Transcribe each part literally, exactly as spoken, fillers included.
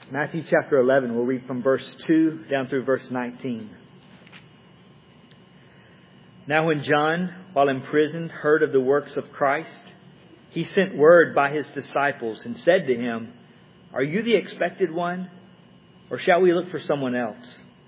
Matthew chapter eleven, we'll read from verse two down through verse nineteen. Now when John, while in prison, heard of the works of Christ, he sent word by his disciples and said to him, "Are you the expected one, or shall we look for someone else?"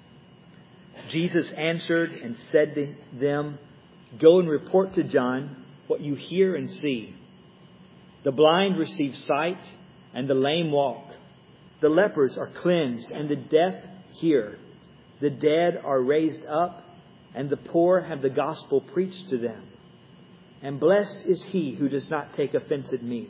Jesus answered and said to them, "Go and report to John what you hear and see. The blind receive sight, and the lame walk. The lepers are cleansed, and the deaf hear. The dead are raised up, and the poor have the gospel preached to them. And blessed is he who does not take offense at me."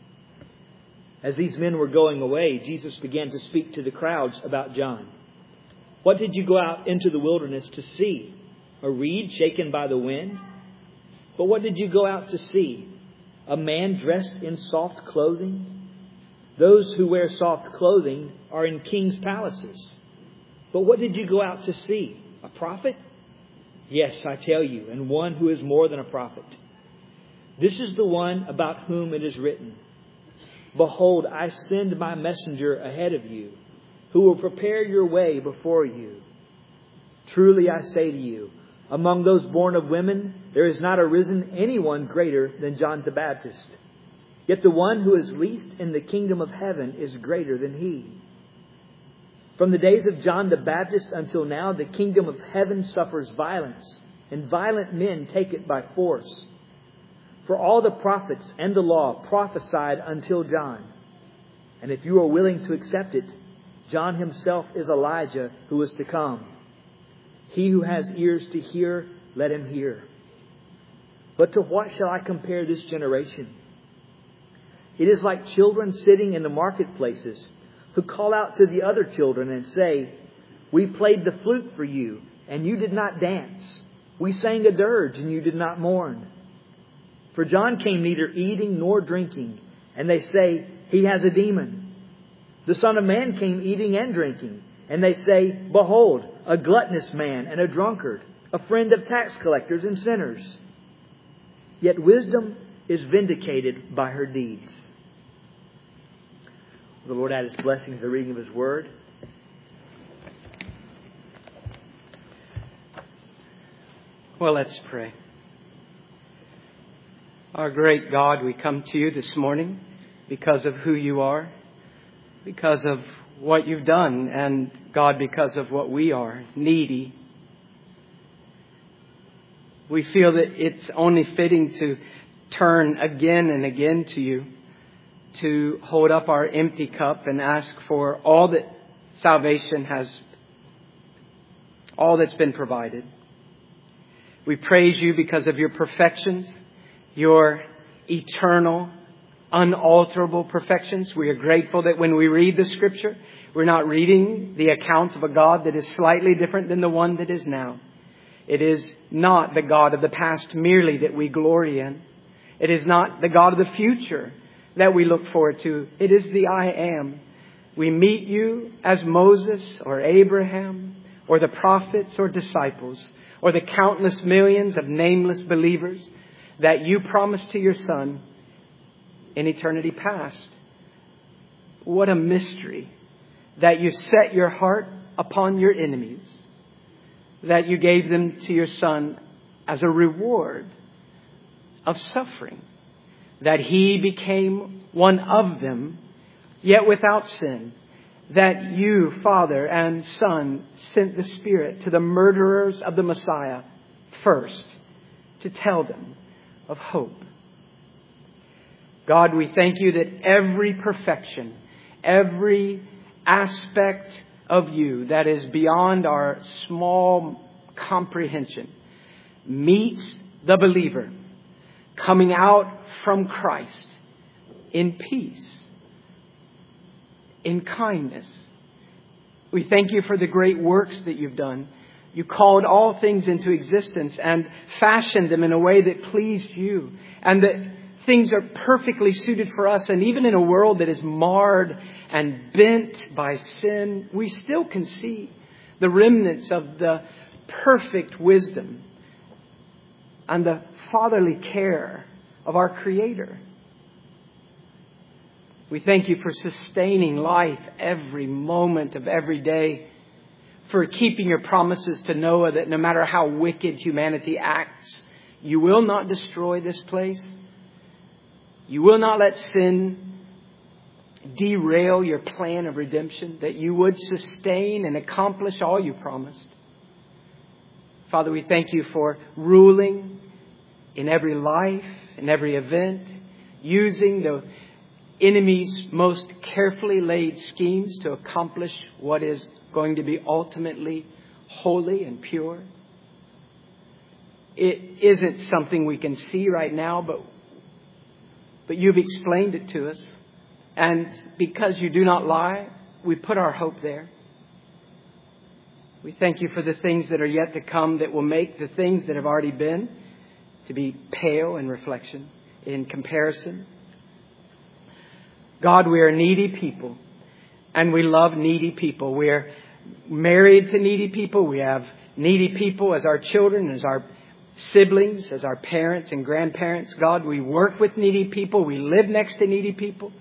As these men were going away, Jesus began to speak to the crowds about John. "What did you go out into the wilderness to see? A reed shaken by the wind? But what did you go out to see? A man dressed in soft clothing? Those who wear soft clothing are in king's palaces. But what did you go out to see? A prophet? Yes, I tell you, and one who is more than a prophet. This is the one about whom it is written, 'Behold, I send my messenger ahead of you, who will prepare your way before you.' Truly I say to you, among those born of women, there has not arisen anyone greater than John the Baptist. Yet the one who is least in the kingdom of heaven is greater than he. From the days of John the Baptist until now, the kingdom of heaven suffers violence, and violent men take it by force. For all the prophets and the law prophesied until John. And if you are willing to accept it, John himself is Elijah who is to come. He who has ears to hear, let him hear. But to what shall I compare this generation? It is like children sitting in the marketplaces, who call out to the other children and say, 'We played the flute for you, and you did not dance. We sang a dirge, and you did not mourn.' For John came neither eating nor drinking, and they say, 'He has a demon.' The Son of Man came eating and drinking, and they say, 'Behold, a gluttonous man and a drunkard, a friend of tax collectors and sinners.' Yet wisdom is vindicated by her deeds." The Lord add His blessing to the reading of His Word. Well, let's pray. Our great God, we come to you this morning because of who you are, because of what you've done, and God, because of what we are, needy. We feel that it's only fitting to turn again and again to you, to hold up our empty cup and ask for all that salvation has, all that's been provided. We praise you because of your perfections, your eternal, unalterable perfections. We are grateful that when we read the Scripture, we're not reading the accounts of a God that is slightly different than the one that is now. It is not the God of the past merely that we glory in. It is not the God of the future that we look forward to. It is the I Am. We meet you as Moses or Abraham or the prophets or disciples or the countless millions of nameless believers that you promised to your Son in eternity past. What a mystery that you set your heart upon your enemies, that you gave them to your Son as a reward of suffering, that He became one of them, yet without sin, that you, Father and Son, sent the Spirit to the murderers of the Messiah first to tell them of hope. God, we thank you that every perfection, every aspect of you that is beyond our small comprehension meets the believer coming out from Christ in peace, in kindness. We thank you for the great works that you've done. You called all things into existence and fashioned them in a way that pleased you, and that things are perfectly suited for us. And even in a world that is marred and bent by sin, we still can see the remnants of the perfect wisdom and the fatherly care of our Creator. We thank you for sustaining life every moment of every day, for keeping your promises to Noah that no matter how wicked humanity acts, you will not destroy this place. You will not let sin derail your plan of redemption, that you would sustain and accomplish all you promised. Father, we thank you for ruling in every life, in every event, using the enemy's most carefully laid schemes to accomplish what is going to be ultimately holy and pure. It isn't something we can see right now, but, but you've explained it to us. And because you do not lie, we put our hope there. We thank you for the things that are yet to come that will make the things that have already been to be pale in reflection, in comparison. God, we are needy people, and we love needy people. We are married to needy people. We have needy people as our children, as our siblings, as our parents and grandparents. God, we work with needy people. We live next to needy people.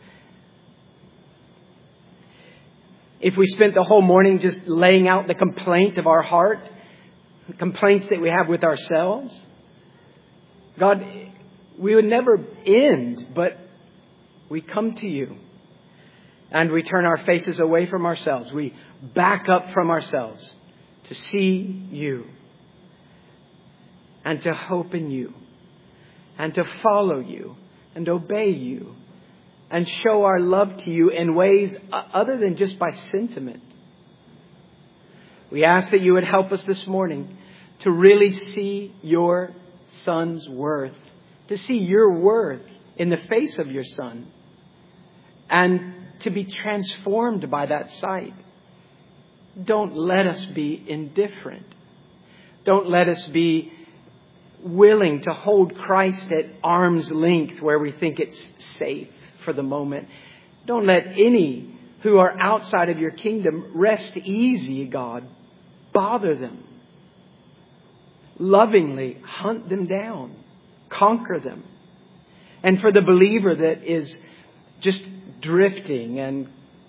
If we spent the whole morning just laying out the complaint of our heart, the complaints that we have with ourselves, God, we would never end, but we come to you and we turn our faces away from ourselves. We back up from ourselves to see you and to hope in you and to follow you and obey you and show our love to you in ways other than just by sentiment. We ask that you would help us this morning to really see your Son's worth, to see your worth in the face of your Son, and to be transformed by that sight. Don't let us be indifferent. Don't let us be willing to hold Christ at arm's length where we think it's safe for the moment. Don't let any who are outside of your kingdom rest easy, God. Bother them. Lovingly hunt them down. Conquer them. And for the believer that is just drifting and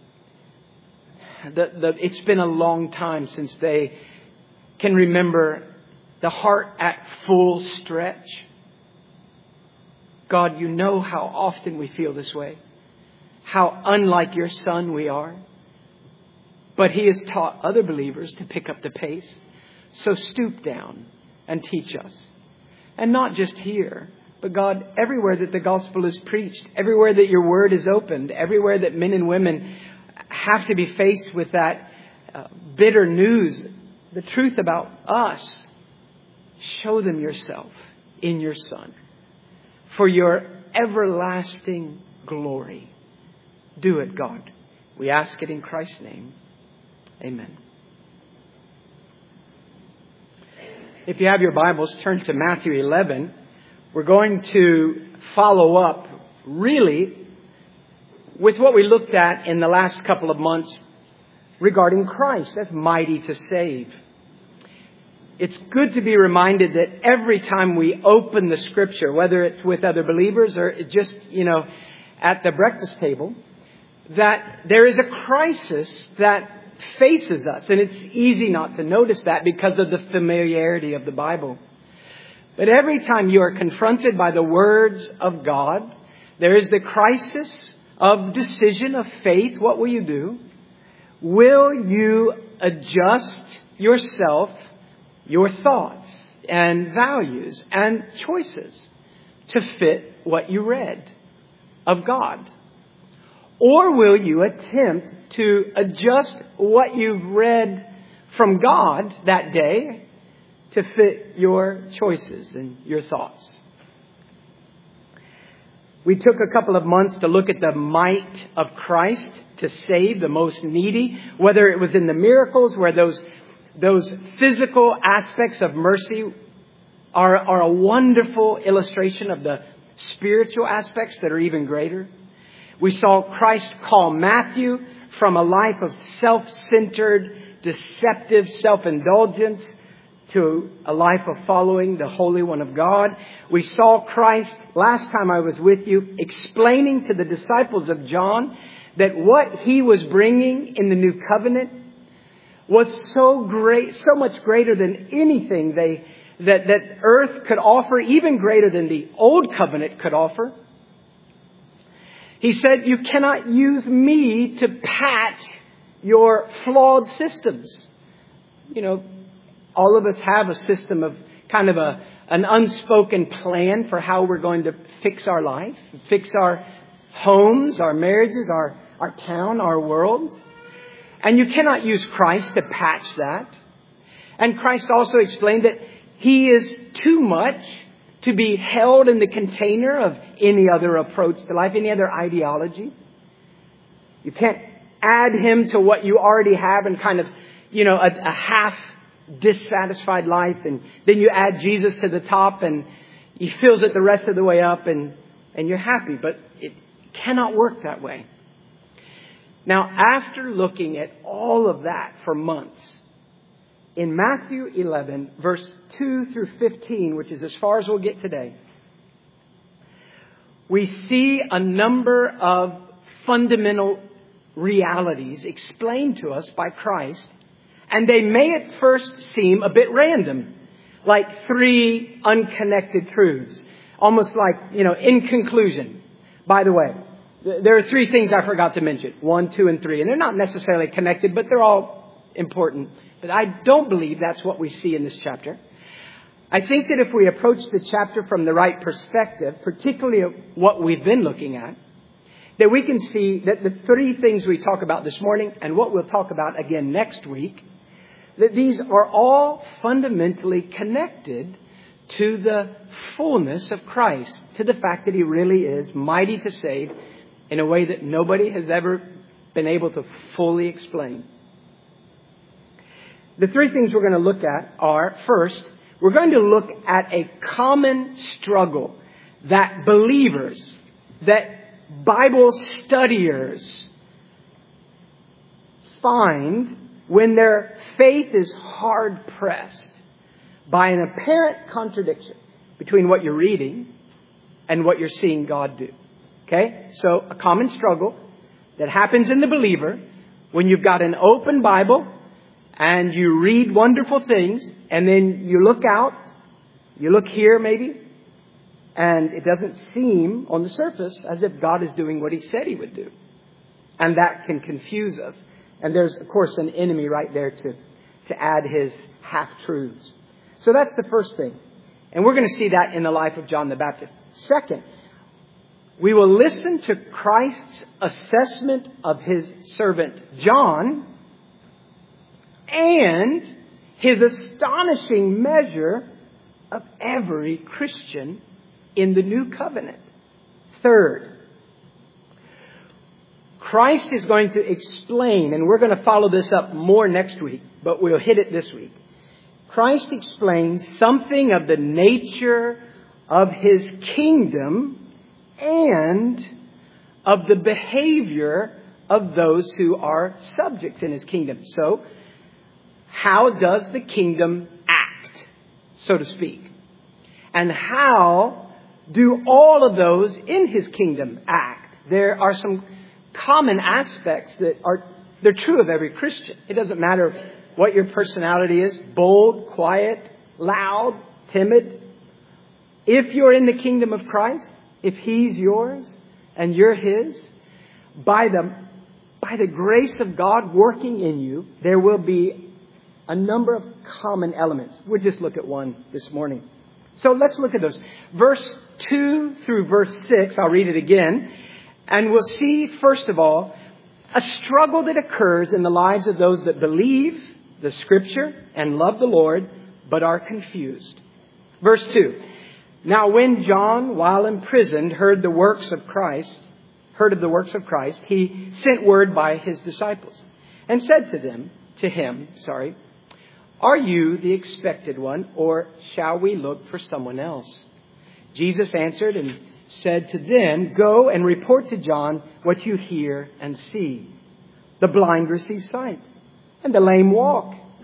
the, the, it's been a long time since they can remember the heart at full stretch. God, you know how often we feel this way. How unlike your Son we are. But He has taught other believers to pick up the pace. So stoop down and teach us. And not just here, but God, everywhere that the gospel is preached, everywhere that your word is opened, everywhere that men and women have to be faced with that uh, bitter news, the truth about us, show them yourself in your Son for your everlasting glory. Do it, God. We ask it in Christ's name. Amen. If you have your Bibles, turn to Matthew eleven. We're going to follow up really with what we looked at in the last couple of months regarding Christ as mighty to save. It's good to be reminded that every time we open the Scripture, whether it's with other believers or just, you know, at the breakfast table, that there is a crisis that faces us. And it's easy not to notice that because of the familiarity of the Bible. But every time you are confronted by the words of God, there is the crisis of decision, of faith. What will you do? Will you adjust yourself, your thoughts and values and choices to fit what you read of God? Or will you attempt to adjust what you've read from God that day to fit your choices and your thoughts? We took a couple of months to look at the might of Christ to save the most needy, whether it was in the miracles where those, those physical aspects of mercy are, are a wonderful illustration of the spiritual aspects that are even greater. We saw Christ call Matthew from a life of self-centered, deceptive self-indulgence to a life of following the Holy One of God. We saw Christ, last time I was with you, explaining to the disciples of John that what He was bringing in the new covenant was so great, so much greater than anything they that, that earth could offer, even greater than the old covenant could offer. He said, you cannot use me to patch your flawed systems. You know, all of us have a system of kind of a an unspoken plan for how we're going to fix our life, fix our homes, our marriages, our, our town, our world. And you cannot use Christ to patch that. And Christ also explained that He is too much to be held in the container of any other approach to life, any other ideology. You can't add Him to what you already have and kind of, you know, a, a half dissatisfied life, and then you add Jesus to the top and He fills it the rest of the way up, and, and you're happy. But it cannot work that way. Now, after looking at all of that for months, in Matthew eleven, verse two through fifteen, which is as far as we'll get today, we see a number of fundamental realities explained to us by Christ. And they may at first seem a bit random, like three unconnected truths. Almost like, you know, in conclusion. By the way, there are three things I forgot to mention. One, two, and three. And they're not necessarily connected, but they're all important. But I don't believe that's what we see in this chapter. I think that if we approach the chapter from the right perspective, particularly what we've been looking at, that we can see that the three things we talk about this morning and what we'll talk about again next week, that these are all fundamentally connected to the fullness of Christ, to the fact that He really is mighty to save in a way that nobody has ever been able to fully explain. The three things we're going to look at are, first, we're going to look at a common struggle that believers, that Bible studiers find when their faith is hard-pressed by an apparent contradiction between what you're reading and what you're seeing God do. Okay? So a common struggle that happens in the believer when you've got an open Bible and you read wonderful things, and then you look out, you look here maybe, and it doesn't seem on the surface as if God is doing what He said He would do. And that can confuse us. And there's, of course, an enemy right there to, to add his half-truths. So that's the first thing. And we're going to see that in the life of John the Baptist. Second, we will listen to Christ's assessment of His servant John and His astonishing measure of every Christian in the new covenant. Third, Christ is going to explain, and we're going to follow this up more next week, but we'll hit it this week. Christ explains something of the nature of His kingdom and of the behavior of those who are subjects in His kingdom. So, how does the kingdom act, so to speak? And how do all of those in His kingdom act? There are some common aspects that are, they're true of every Christian. It doesn't matter what your personality is, bold, quiet, loud, timid. If you're in the kingdom of Christ, if He's yours and you're His, by the, by the grace of God working in you, there will be a number of common elements. We'll just look at one this morning. So let's look at those. Verse two through verse six, I'll read it again. And we'll see, first of all, a struggle that occurs in the lives of those that believe the Scripture and love the Lord, but are confused. Verse two. Now when John, while imprisoned, heard the works of Christ, heard of the works of Christ, he sent word by his disciples and said to them, to him, sorry, "Are you the expected one, or shall we look for someone else?" Jesus answered and said to them, "Go and report to John what you hear and see. The blind receive sight, and the lame walk,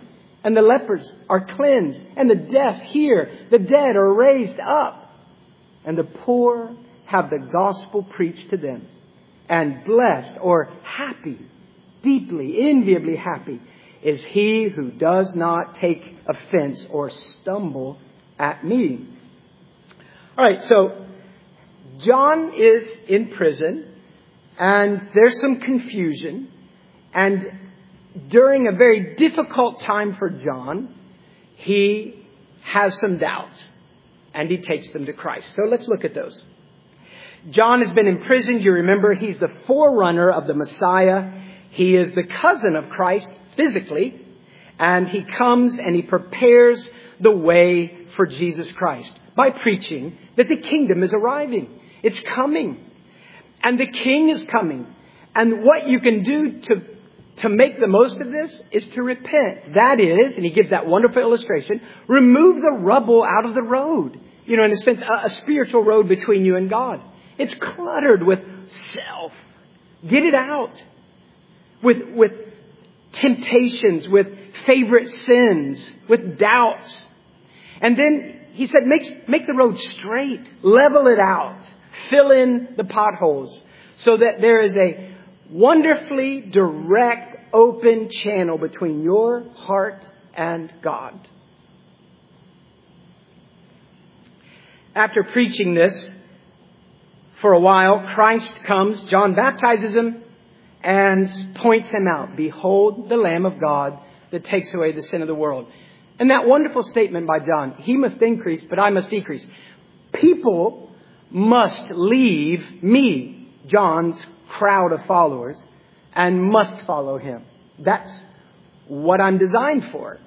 and the lepers are cleansed, and the deaf hear, the dead are raised up, and the poor have the gospel preached to them. And blessed or happy, deeply, enviably happy, is he who does not take offense or stumble at me. All right, so John is in prison, and there's some confusion. And during a very difficult time for John, he has some doubts, and he takes them to Christ. So let's look at those. John has been imprisoned. You remember he's the forerunner of the Messiah. He is the cousin of Christ physically. And he comes and he prepares the way for Jesus Christ by preaching that the kingdom is arriving. It's coming. And the king is coming. And what you can do to, to make the most of this is to repent. That is, and he gives that wonderful illustration, remove the rubble out of the road. You know, in a sense, a, a spiritual road between you and God. It's cluttered with self. Get it out. With, with temptations, with favorite sins, with doubts. And then he said, make, make the road straight. Level it out. Fill in the potholes. So that there is a wonderfully direct, open channel between your heart and God. After preaching this, for a while, Christ comes, John baptizes him, and points him out. Behold, the Lamb of God that takes away the sin of the world. And that wonderful statement by John, he must increase, but I must decrease. People must leave me, John's crowd of followers, and must follow him. That's what I'm designed for.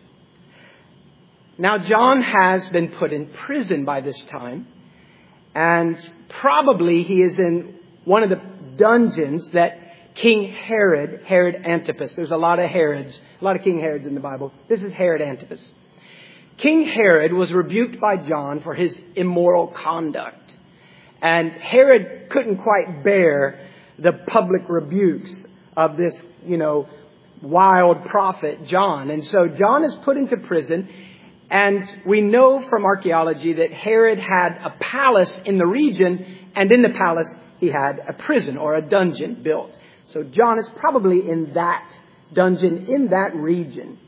Now, John has been put in prison by this time. And probably he is in one of the dungeons that King Herod, Herod Antipas. There's a lot of Herods, a lot of King Herods in the Bible. This is Herod Antipas. King Herod was rebuked by John for his immoral conduct. And Herod couldn't quite bear the public rebukes of this, you know, wild prophet John. And so John is put into prison. And we know from archaeology that Herod had a palace in the region, and in the palace he had a prison or a dungeon built. So John is probably in that dungeon, in that region.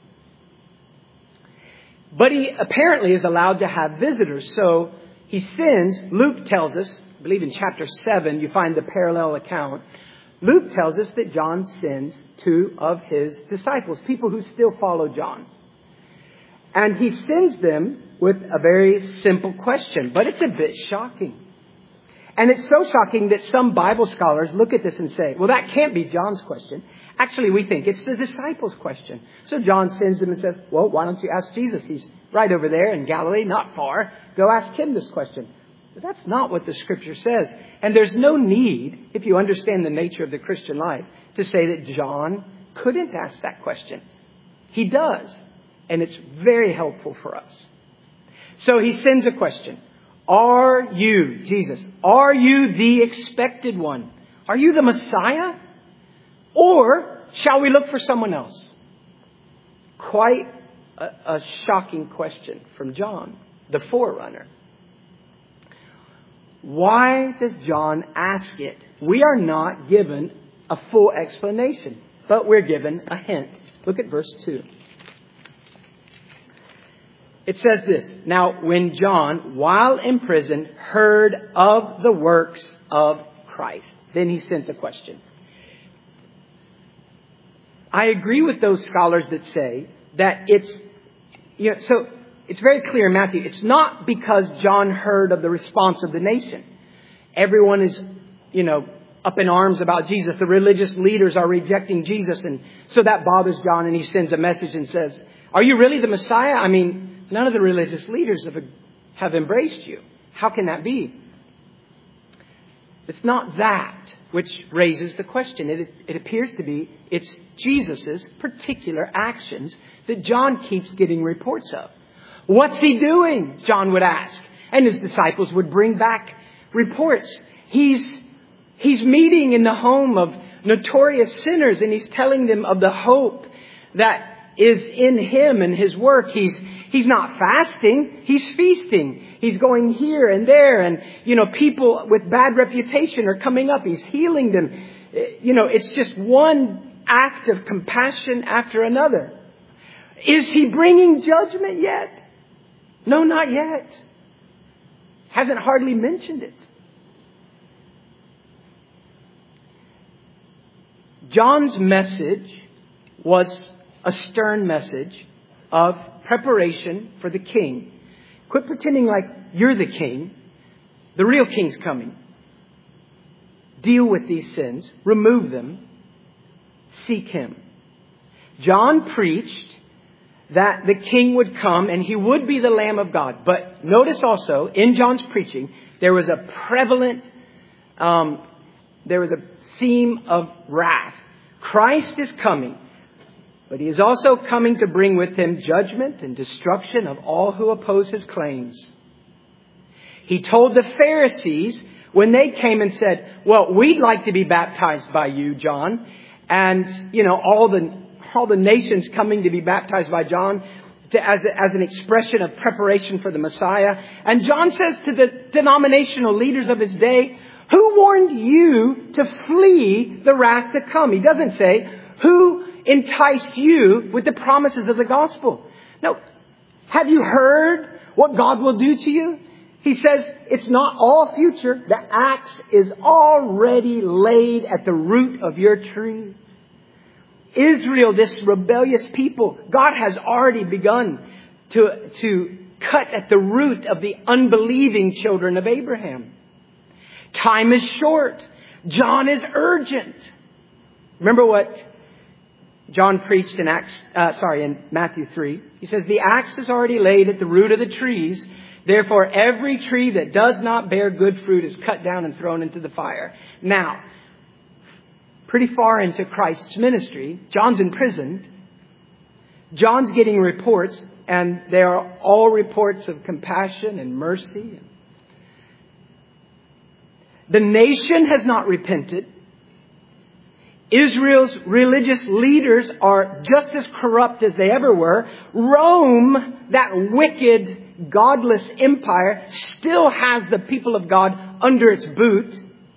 But he apparently is allowed to have visitors. So he sins. Luke tells us, I believe in chapter seven, you find the parallel account. Luke tells us that John sends two of his disciples, people who still follow John. And he sends them with a very simple question, but it's a bit shocking. And it's so shocking that some Bible scholars look at this and say, well, that can't be John's question. Actually, we think it's the disciples' question. So John sends them and says, well, why don't you ask Jesus? He's right over there in Galilee, not far. Go ask him this question. But that's not what the scripture says. And there's no need, if you understand the nature of the Christian life, to say that John couldn't ask that question. He does. And it's very helpful for us. So he sends a question. Are you, Jesus, are you the expected one? Are you the Messiah? Or shall we look for someone else? Quite a, a shocking question from John, the forerunner. Why does John ask it? We are not given a full explanation, but we're given a hint. Look at verse two. It says this, now when John, while in prison, heard of the works of Christ, then he sent a question. I agree with those scholars that say that it's, you know, so it's very clear in Matthew, it's not because John heard of the response of the nation. Everyone is, you know, up in arms about Jesus. The religious leaders are rejecting Jesus. And so that bothers John, and he sends a message and says, are you really the Messiah? I mean, none of the religious leaders have, have embraced you. How can that be? It's not that which raises the question. It, it appears to be it's Jesus' particular actions that John keeps getting reports of. What's he doing? John would ask. And his disciples would bring back reports. He's, he's meeting in the home of notorious sinners, and he's telling them of the hope that is in Him and His work. He's, he's not fasting. He's feasting. He's going here and there. And, you know, people with bad reputation are coming up. He's healing them. You know, it's just one act of compassion after another. Is He bringing judgment yet? No, not yet. Hasn't hardly mentioned it. John's message was a stern message of preparation for the king. Quit pretending like you're the king. The real king's coming. Deal with these sins. Remove them. Seek Him. John preached that the king would come and He would be the Lamb of God. But notice also, in John's preaching, there was a prevalent, um, there was a theme of wrath. Christ is coming, but He is also coming to bring with Him judgment and destruction of all who oppose His claims. He told the Pharisees when they came and said, well, we'd like to be baptized by you, John. And, you know, all the all the nations coming to be baptized by John to, as, a, as an expression of preparation for the Messiah. And John says to the denominational leaders of his day, who warned you to flee the wrath to come? He doesn't say, who enticed you with the promises of the gospel? No. Have you heard what God will do to you? He says, it's not all future. The axe is already laid at the root of your tree. Israel, this rebellious people, God has already begun to, to cut at the root of the unbelieving children of Abraham. Time is short. John is urgent. Remember what John preached in Acts, uh, sorry, in Matthew three. He says, the axe is already laid at the root of the trees. Therefore, every tree that does not bear good fruit is cut down and thrown into the fire. Now, pretty far into Christ's ministry, John's in prison. John's getting reports, and they are all reports of compassion and mercy. The nation has not repented. Israel's religious leaders are just as corrupt as they ever were. Rome, that wicked, godless empire, still has the people of God under its boot.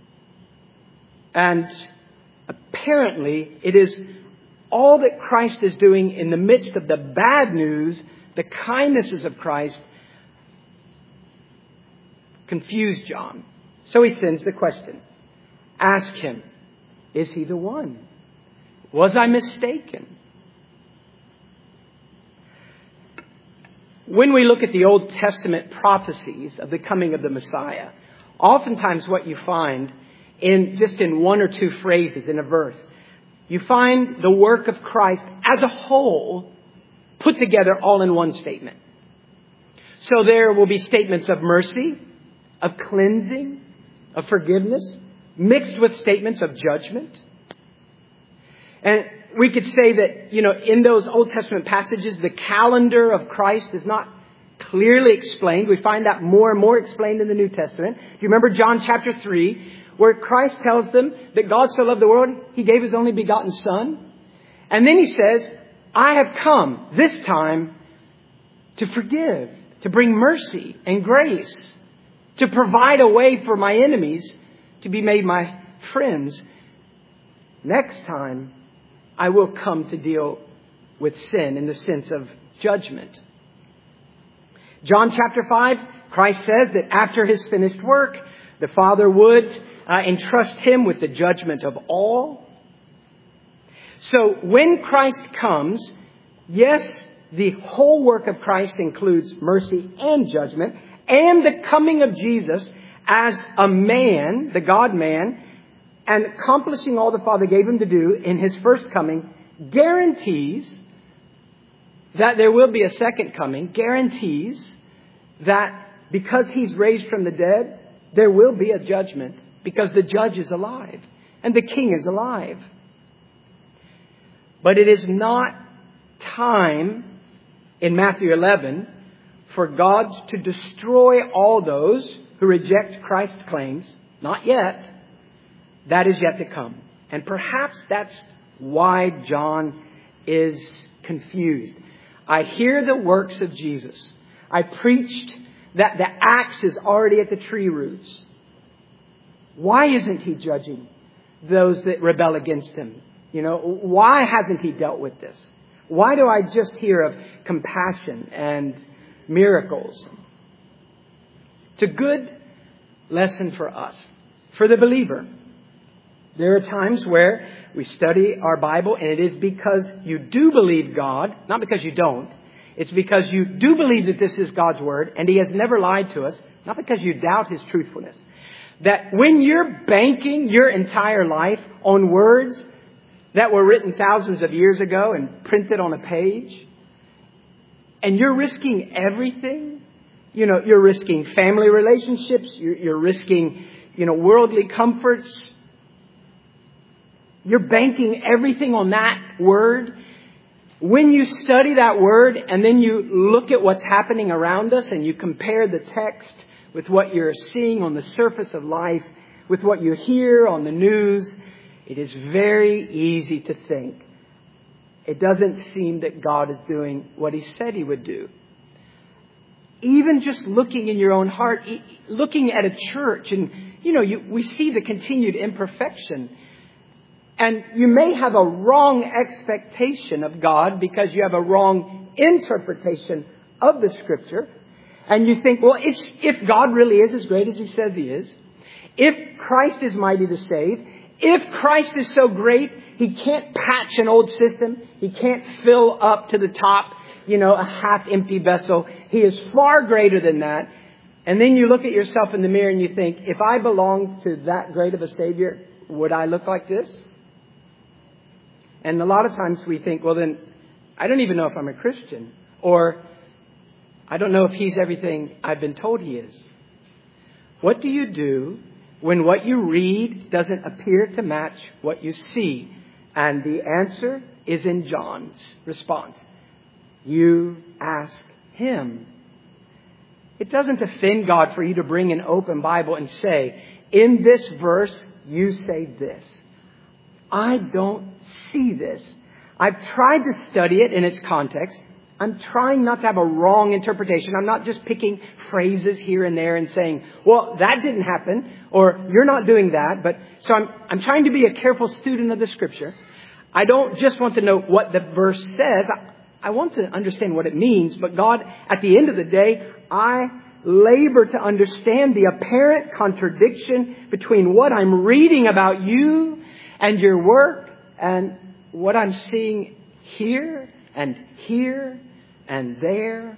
And apparently, it is all that Christ is doing in the midst of the bad news, the kindnesses of Christ, confused John. So he sends the question. Ask Him, is He the one? Was I mistaken? When we look at the Old Testament prophecies of the coming of the Messiah, oftentimes what you find in just in one or two phrases in a verse, you find the work of Christ as a whole put together all in one statement. So there will be statements of mercy, of cleansing, of forgiveness, mixed with statements of judgment. And we could say that, you know, in those Old Testament passages, the calendar of Christ is not clearly explained. We find that more and more explained in the New Testament. Do you remember John chapter three, where Christ tells them that God so loved the world, He gave His only begotten Son? And then He says, I have come this time to forgive, to bring mercy and grace, to provide a way for my enemies to be made my friends. Next time, I will come to deal with sin in the sense of judgment. John chapter five, Christ says that after His finished work, the Father would uh, entrust Him with the judgment of all. So when Christ comes, yes, the whole work of Christ includes mercy and judgment, and the coming of Jesus as a man, the God-man, and accomplishing all the Father gave Him to do in His first coming, guarantees that there will be a second coming, guarantees that because He's raised from the dead, there will be a judgment because the judge is alive and the King is alive. But it is not time in Matthew eleven for God to destroy all those who reject Christ's claims. Not yet. That is yet to come. And perhaps that's why John is confused. I hear the works of Jesus. I preached that the axe is already at the tree roots. Why isn't He judging those that rebel against Him? You know, why hasn't He dealt with this? Why do I just hear of compassion and miracles? It's a good lesson for us, for the believer. There are times where we study our Bible and it is because you do believe God, not because you don't. It's because you do believe that this is God's Word and He has never lied to us, not because you doubt His truthfulness. That when you're banking your entire life on words that were written thousands of years ago and printed on a page, and you're risking everything, you know, you're risking family relationships, you're, you're risking, you know, worldly comforts. You're banking everything on that word. When you study that word and then you look at what's happening around us and you compare the text with what you're seeing on the surface of life, with what you hear on the news, it is very easy to think it doesn't seem that God is doing what He said He would do. Even just looking in your own heart, looking at a church, and, you know, you, we see the continued imperfection. And you may have a wrong expectation of God because you have a wrong interpretation of the Scripture. And you think, well, it's, if God really is as great as He says He is, if Christ is mighty to save, if Christ is so great, He can't patch an old system, He can't fill up to the top, you know, a half-empty vessel. He is far greater than that. And then you look at yourself in the mirror and you think, if I belonged to that great of a Savior, would I look like this? And a lot of times we think, well, then I don't even know if I'm a Christian. Or I don't know if He's everything I've been told He is. What do you do when what you read doesn't appear to match what you see? And the answer is in John's response. You ask Him. It doesn't offend God for you to bring an open Bible and say, in this verse, you say this. I don't see this. I've tried to study it in its context. I'm trying not to have a wrong interpretation. I'm not just picking phrases here and there and saying, well, that didn't happen, or you're not doing that. But so I'm, I'm trying to be a careful student of the Scripture. I don't just want to know what the verse says. I, I want to understand what it means. But God, at the end of the day, I labor to understand the apparent contradiction between what I'm reading about you and your work and what I'm seeing here and here and there.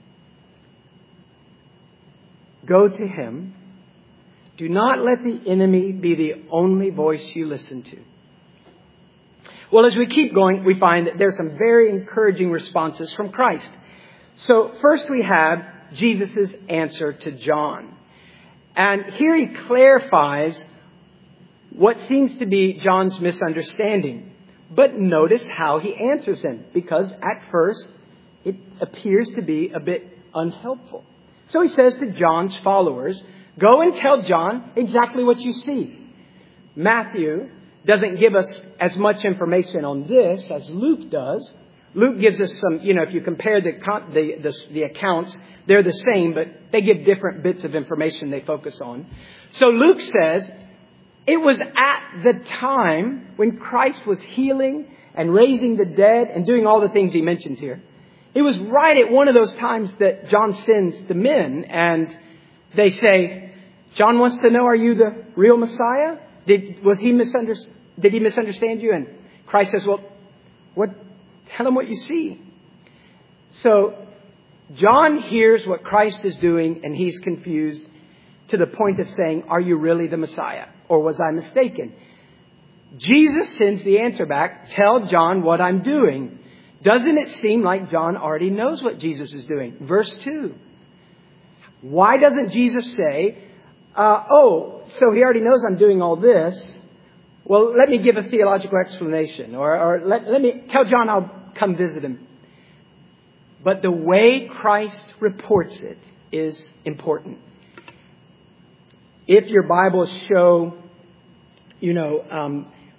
Go to Him. Do not let the enemy be the only voice you listen to. Well, as we keep going, we find that there's some very encouraging responses from Christ. So first we have Jesus' answer to John. And here He clarifies what seems to be John's misunderstanding. But notice how He answers him, because at first it appears to be a bit unhelpful. So He says to John's followers, go and tell John exactly what you see. Matthew doesn't give us as much information on this as Luke does. Luke gives us some, you know, if you compare the, the, the, the accounts, they're the same, but they give different bits of information they focus on. So Luke says, it was at the time when Christ was healing and raising the dead and doing all the things He mentions here. It was right at one of those times that John sends the men and they say, John wants to know, are you the real Messiah? Did, was he misunder- did he misunderstand you? And Christ says, well, what, tell him what you see. So John hears what Christ is doing and he's confused to the point of saying, are you really the Messiah? Or was I mistaken? Jesus sends the answer back, tell John what I'm doing. Doesn't it seem like John already knows what Jesus is doing? Verse two. Why doesn't Jesus say, uh, oh, so He already knows I'm doing all this. Well, let me give a theological explanation. Or, or let, let me tell John I'll come visit him. But the way Christ reports it is important. If your Bibles show, you know, um,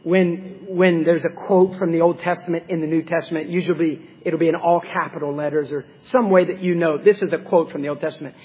when when there's a quote from the Old Testament in the New Testament, usually it'll be in all capital letters or some way that you know this is a quote from the Old Testament.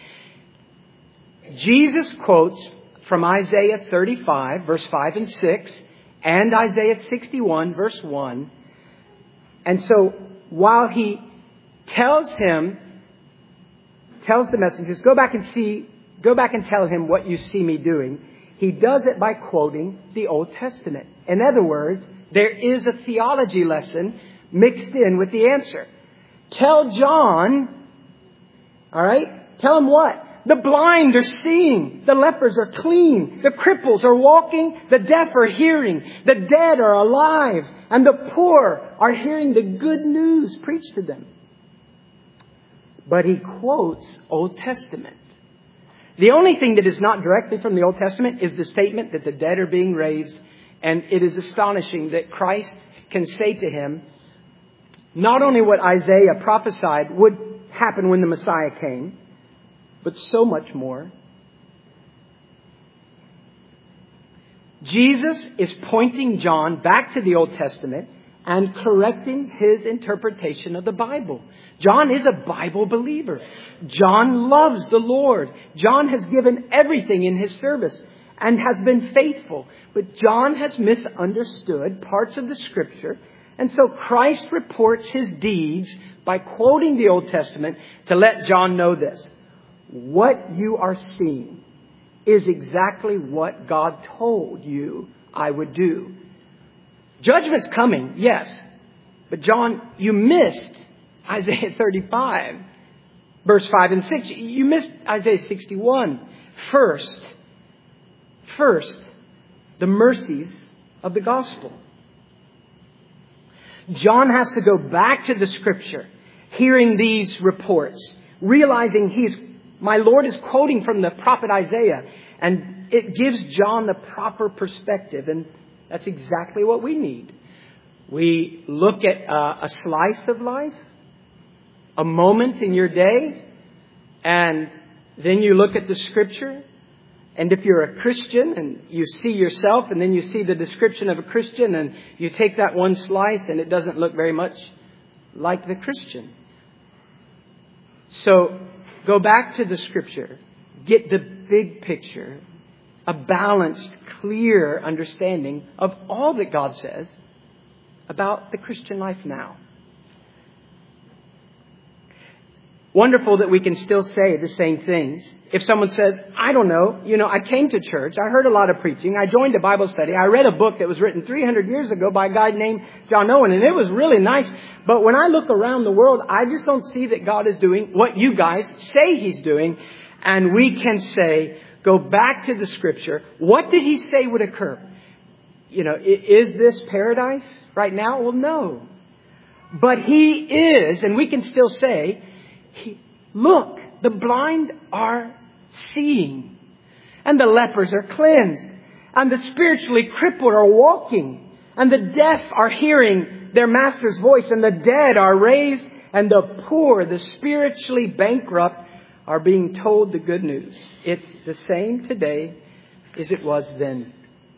Jesus quotes from Isaiah thirty-five, verse five and six, and Isaiah sixty-one, verse one. And so while he tells him, tells the messengers, go back and see, go back and tell him what you see me doing, he does it by quoting the Old Testament. In other words, there is a theology lesson mixed in with the answer. Tell John, all right, tell him what? The blind are seeing, the lepers are clean, the cripples are walking, the deaf are hearing, the dead are alive, and the poor are hearing the good news preached to them. But he quotes Old Testament. The only thing that is not directly from the Old Testament is the statement that the dead are being raised. And it is astonishing that Christ can say to him, not only what Isaiah prophesied would happen when the Messiah came, but so much more. Jesus is pointing John back to the Old Testament and correcting his interpretation of the Bible. John is a Bible believer. John loves the Lord. John has given everything in his service and has been faithful. But John has misunderstood parts of the Scripture. And so Christ reports his deeds by quoting the Old Testament to let John know this. What you are seeing is exactly what God told you I would do. Judgment's coming, yes. But John, you missed Isaiah thirty-five, verse five and six. You missed Isaiah sixty-one. First, first, the mercies of the gospel. John has to go back to the Scripture, hearing these reports, realizing he's, my Lord is quoting from the prophet Isaiah, and it gives John the proper perspective, and that's exactly what we need. We look at uh, a slice of life, a moment in your day, and then you look at the Scripture. And if you're a Christian and you see yourself and then you see the description of a Christian and you take that one slice and it doesn't look very much like the Christian. So go back to the Scripture. Get the big picture. A balanced, clear understanding of all that God says about the Christian life now. Wonderful that we can still say the same things. If someone says, I don't know, you know, I came to church, I heard a lot of preaching, I joined a Bible study, I read a book that was written three hundred years ago by a guy named John Owen, and it was really nice. But when I look around the world, I just don't see that God is doing what you guys say He's doing. And we can say, go back to the Scripture. What did He say would occur? You know, is this paradise right now? Well, no. But He is, and we can still say, He, look, the blind are seeing, and the lepers are cleansed, and the spiritually crippled are walking, and the deaf are hearing their Master's voice, and the dead are raised, and the poor, the spiritually bankrupt, are being told the good news. It's the same today as it was then.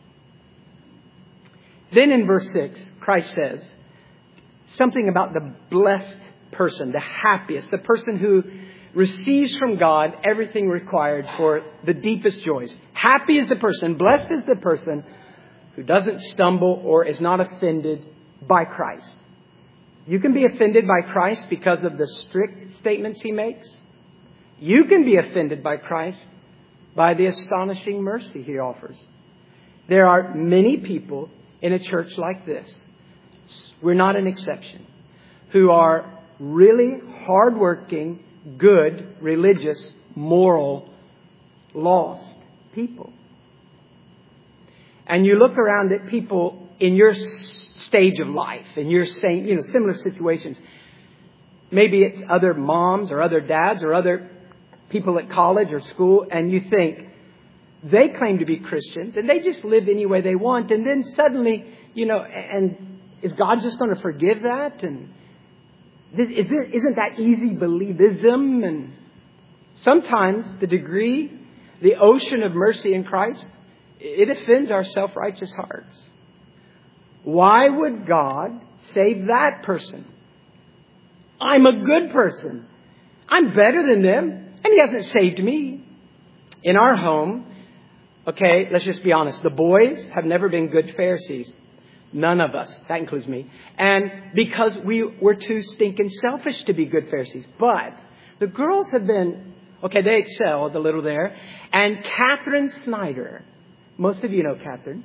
Then in verse six, Christ says something about the blessed person, the happiest, the person who receives from God everything required for the deepest joys. Happy is the person, blessed is the person who doesn't stumble or is not offended by Christ. You can be offended by Christ because of the strict statements He makes. You can be offended by Christ by the astonishing mercy He offers. There are many people in a church like this, we're not an exception, who are really hardworking, good, religious, moral, lost people. And you look around at people in your stage of life, in your same, you know, similar situations. Maybe it's other moms or other dads or other people at college or school, and you think they claim to be Christians and they just live any way they want. And then suddenly, you know, and is God just going to forgive that? And This, is this, isn't that easy believism? And sometimes the degree, the ocean of mercy in Christ, it offends our self-righteous hearts. Why would God save that person? I'm a good person. I'm better than them. And He hasn't saved me. In our home, okay, let's just be honest. The boys have never been good Pharisees. None of us. That includes me. And because we were too stinking selfish to be good Pharisees. But the girls have been, okay, they excelled a little there. And Catherine Snyder, most of you know Catherine.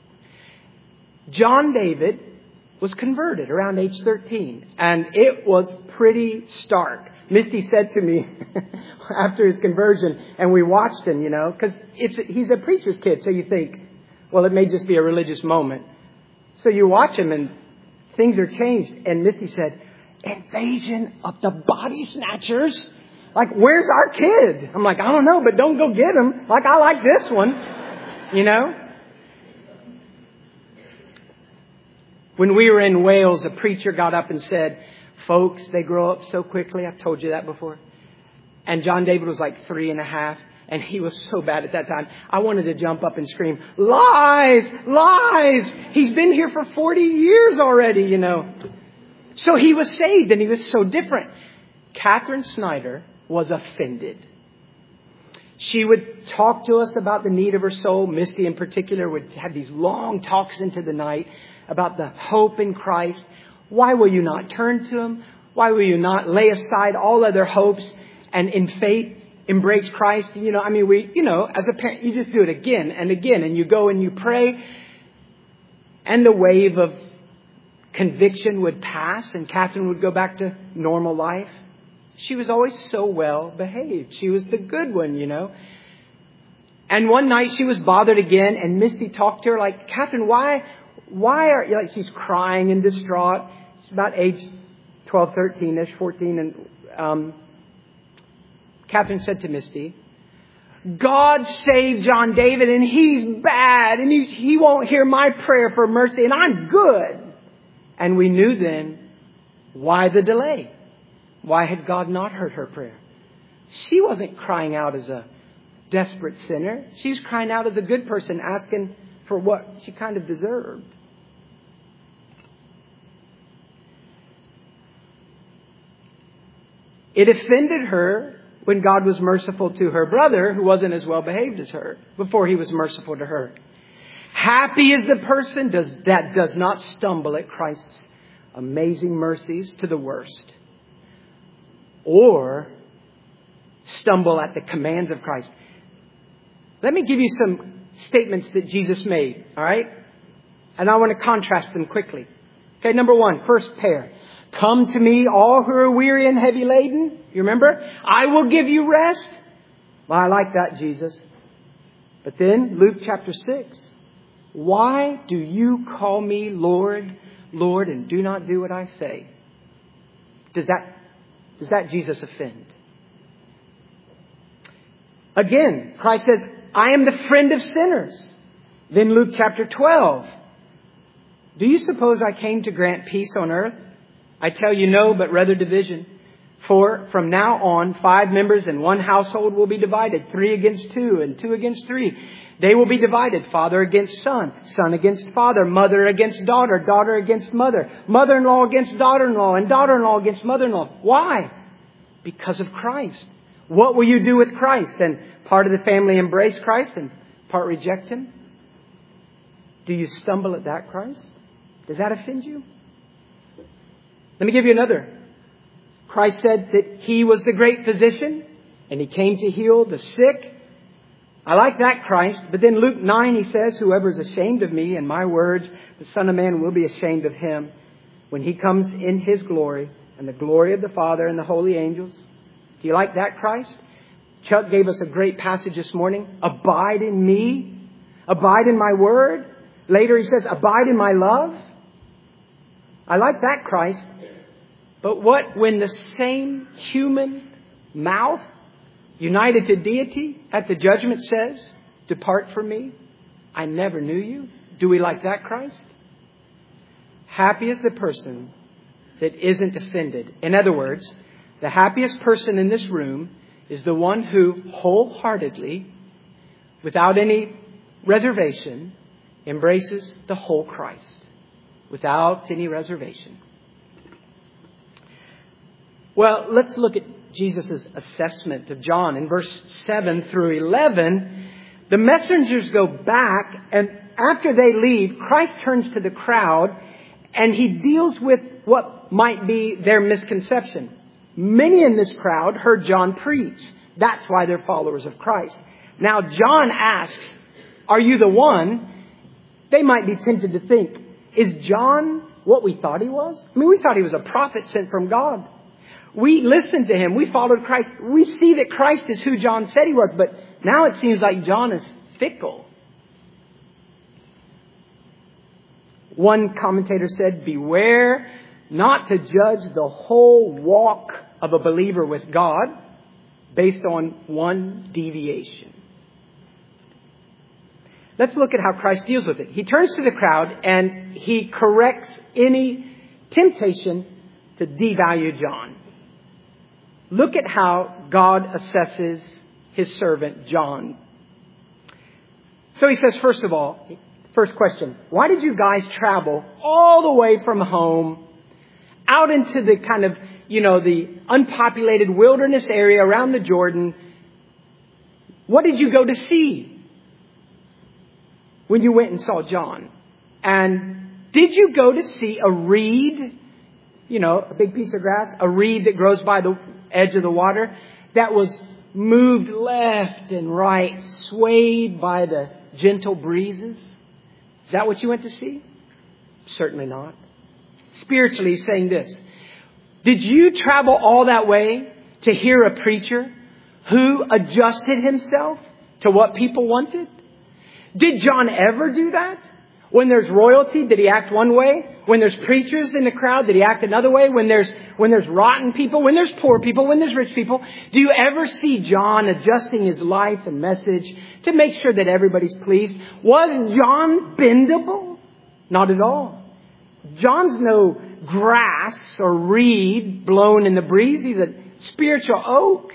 John David was converted around age thirteen. And it was pretty stark. Misty said to me after his conversion, and we watched him, you know, because it's he's a preacher's kid. So you think, well, it may just be a religious moment. So you watch him and things are changed. And Misty said, invasion of the body snatchers? Like, where's our kid? I'm like, I don't know, but don't go get him. Like, I like this one, you know. When we were in Wales, a preacher got up and said, folks, they grow up so quickly. I've told you that before. And John David was like three and a half. And he was so bad at that time. I wanted to jump up and scream, lies, lies. He's been here for forty years already, you know. So he was saved and he was so different. Catherine Snyder was offended. She would talk to us about the need of her soul. Misty in particular would have these long talks into the night about the hope in Christ. Why will you not turn to Him? Why will you not lay aside all other hopes and in faith embrace Christ? You know, I mean, we, you know, as a parent, you just do it again and again. And you go and you pray. And the wave of conviction would pass. And Catherine would go back to normal life. She was always so well behaved. She was the good one, you know. And one night she was bothered again. And Misty talked to her like, Catherine, why, why are you, like, she's crying and distraught. She's about age twelve, thirteen-ish, fourteen. And, um, Catherine said to Misty, God saved John David and he's bad and he, he won't hear my prayer for mercy and I'm good. And we knew then, why the delay? Why had God not heard her prayer? She wasn't crying out as a desperate sinner. She was crying out as a good person, asking for what she kind of deserved. It offended her when God was merciful to her brother who wasn't as well behaved as her before He was merciful to her. Happy is the person does, that does not stumble at Christ's amazing mercies to the worst, or stumble at the commands of Christ. Let me give you some statements that Jesus made, all right? And I want to contrast them quickly. Okay, number one, first pair. Come to me, all who are weary and heavy laden. You remember? I will give you rest. Well, I like that, Jesus. But then, Luke chapter six. Why do you call me Lord, Lord, and do not do what I say? Does that, does that Jesus offend? Again, Christ says, I am the friend of sinners. Then Luke chapter twelve. Do you suppose I came to grant peace on earth? I tell you no, but rather division. For from now on, five members in one household will be divided, three against two and two against three. They will be divided, father against son, son against father, mother against daughter, daughter against mother, mother-in-law against daughter-in-law, and daughter-in-law against mother-in-law. Why? Because of Christ. What will you do with Christ? And part of the family embrace Christ and part reject Him? Do you stumble at that Christ? Does that offend you? Let me give you another. Christ said that He was the great physician and He came to heal the sick. I like that Christ. But then Luke nine, He says, whoever is ashamed of me and my words, the Son of Man will be ashamed of him when He comes in His glory and the glory of the Father and the holy angels. Do you like that Christ? Chuck gave us a great passage this morning. Abide in me. Abide in my word. Later he says, abide in my love. I like that Christ. But what when the same human mouth, united to deity, at the judgment says, depart from me, I never knew you? Do we like that Christ? Happy is the person that isn't offended. In other words, the happiest person in this room is the one who wholeheartedly, without any reservation, embraces the whole Christ. without any reservation. Well, let's look at Jesus' assessment of John. In verse seven through eleven, the messengers go back, and after they leave, Christ turns to the crowd and he deals with what might be their misconception. Many in this crowd heard John preach. That's why they're followers of Christ. Now, John asks, are you the one? They might be tempted to think, is John what we thought he was? I mean, we thought he was a prophet sent from God. We listened to him. We followed Christ. We see that Christ is who John said he was. But now it seems like John is fickle. One commentator said, beware not to judge the whole walk of a believer with God based on one deviation. Let's look at how Christ deals with it. He turns to the crowd and he corrects any temptation to devalue John. Look at how God assesses his servant John. So he says, first of all, first question, why did you guys travel all the way from home out into the kind of, you know, the unpopulated wilderness area around the Jordan? What did you go to see when you went and saw John? And did you go to see a reed, you know, a big piece of grass, a reed that grows by the edge of the water that was moved left and right, swayed by the gentle breezes? Is that what you went to see? Certainly not. Spiritually, he's saying this. Did you travel all that way to hear a preacher who adjusted himself to what people wanted? Did John ever do that? When there's royalty, did he act one way? When there's preachers in the crowd, did he act another way? When there's when there's rotten people, when there's poor people, when there's rich people, do you ever see John adjusting his life and message to make sure that everybody's pleased? Was John bendable? Not at all. John's no grass or reed blown in the breeze. He's a spiritual oak.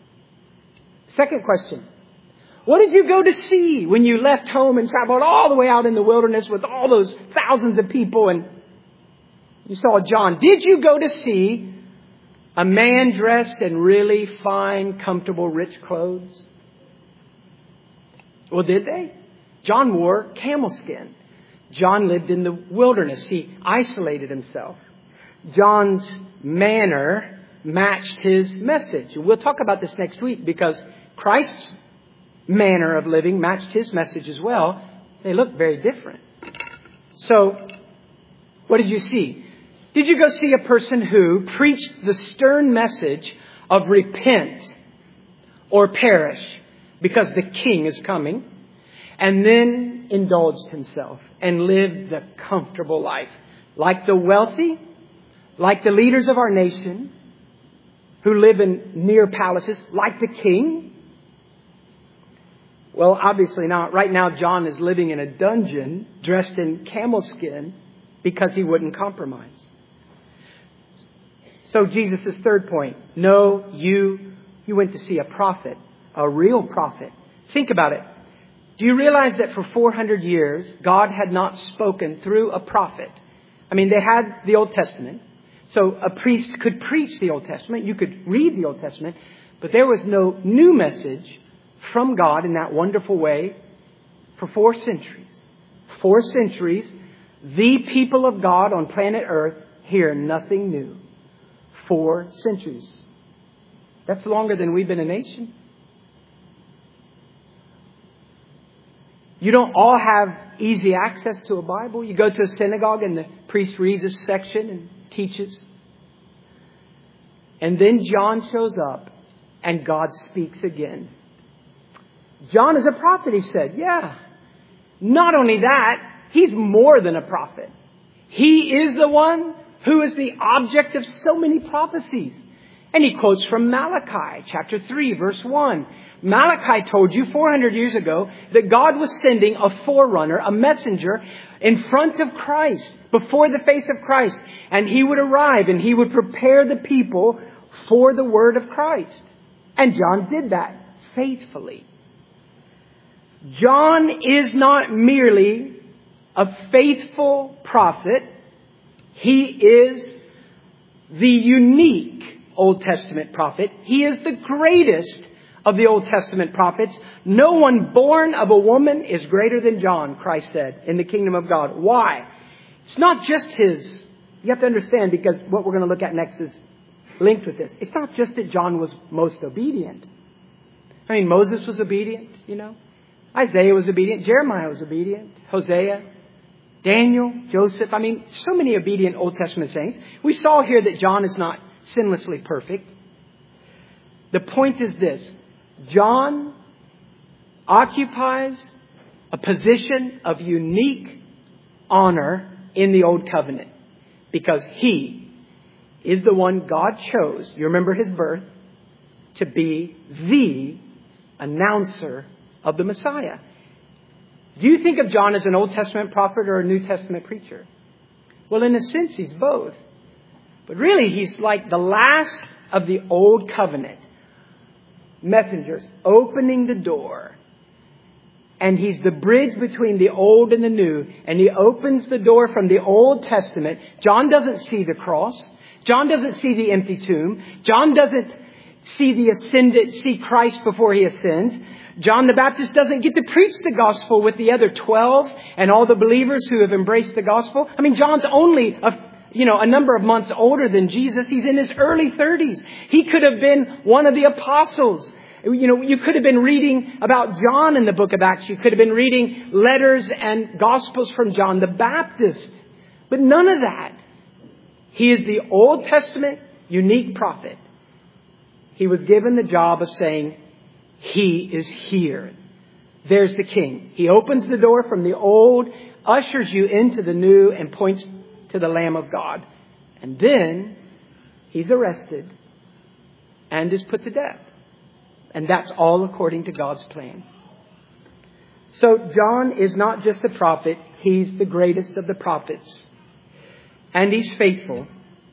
Second question. What did you go to see when you left home and traveled all the way out in the wilderness with all those thousands of people and you saw John? Did you go to see a man dressed in really fine, comfortable, rich clothes? Well, did they? John wore camel skin. John lived in the wilderness. He isolated himself. John's manner matched his message. We'll talk about this next week because Christ's manner of living matched his message as well. They look very different. So, what did you see? Did you go see a person who preached the stern message of repent or perish because the king is coming, and then indulged himself and lived the comfortable life like the wealthy, like the leaders of our nation who live in near palaces, like the king? Well, obviously not. Right now, John is living in a dungeon dressed in camel skin because he wouldn't compromise. So Jesus' third point. No, you, you went to see a prophet, a real prophet. Think about it. Do you realize that for four hundred years, God had not spoken through a prophet? I mean, they had the Old Testament. So a priest could preach the Old Testament. You could read the Old Testament. But there was no new message from God in that wonderful way for four centuries. Four centuries, the people of God on planet Earth hear nothing new. Four centuries. That's longer than we've been a nation. You don't all have easy access to a Bible. You go to a synagogue and the priest reads a section and teaches. And then John shows up and God speaks again. John is a prophet, he said. Yeah. Not only that, he's more than a prophet. He is the one who is the object of so many prophecies. And he quotes from Malachi chapter three, verse one. Malachi told you four hundred years ago that God was sending a forerunner, a messenger in front of Christ, before the face of Christ. And he would arrive and he would prepare the people for the word of Christ. And John did that faithfully. John is not merely a faithful prophet He is the unique Old Testament prophet. He is the greatest of the Old Testament prophets. No one born of a woman is greater than John, Christ said, in the kingdom of God. Why? It's not just his. You have to understand, because what we're going to look at next is linked with this. It's not just that John was most obedient. I mean, Moses was obedient, you know. Isaiah was obedient. Jeremiah was obedient. Hosea, Daniel, Joseph. I mean, so many obedient Old Testament saints. We saw here that John is not sinlessly perfect. The point is this. John occupies a position of unique honor in the Old Covenant because he is the one God chose. You remember his birth, to be the announcer of the Messiah. Do you think of John as an Old Testament prophet or a New Testament preacher? Well, in a sense, he's both. But really, he's like the last of the Old Covenant messengers opening the door. And he's the bridge between the old and the new. And he opens the door from the Old Testament. John doesn't see the cross. John doesn't see the empty tomb. John doesn't see the ascended, see Christ before he ascends. John the Baptist doesn't get to preach the gospel with the other twelve and all the believers who have embraced the gospel. I mean, John's only a, you know, a number of months older than Jesus. He's in his early thirties. He could have been one of the apostles. You know, you could have been reading about John in the book of Acts. You could have been reading letters and gospels from John the Baptist. But none of that. He is the Old Testament unique prophet. He was given the job of saying, he is here. There's the King. He opens the door from the old, ushers you into the new, and points to the Lamb of God. And then he's arrested and is put to death. And that's all according to God's plan. So John is not just a prophet. He's the greatest of the prophets. And he's faithful.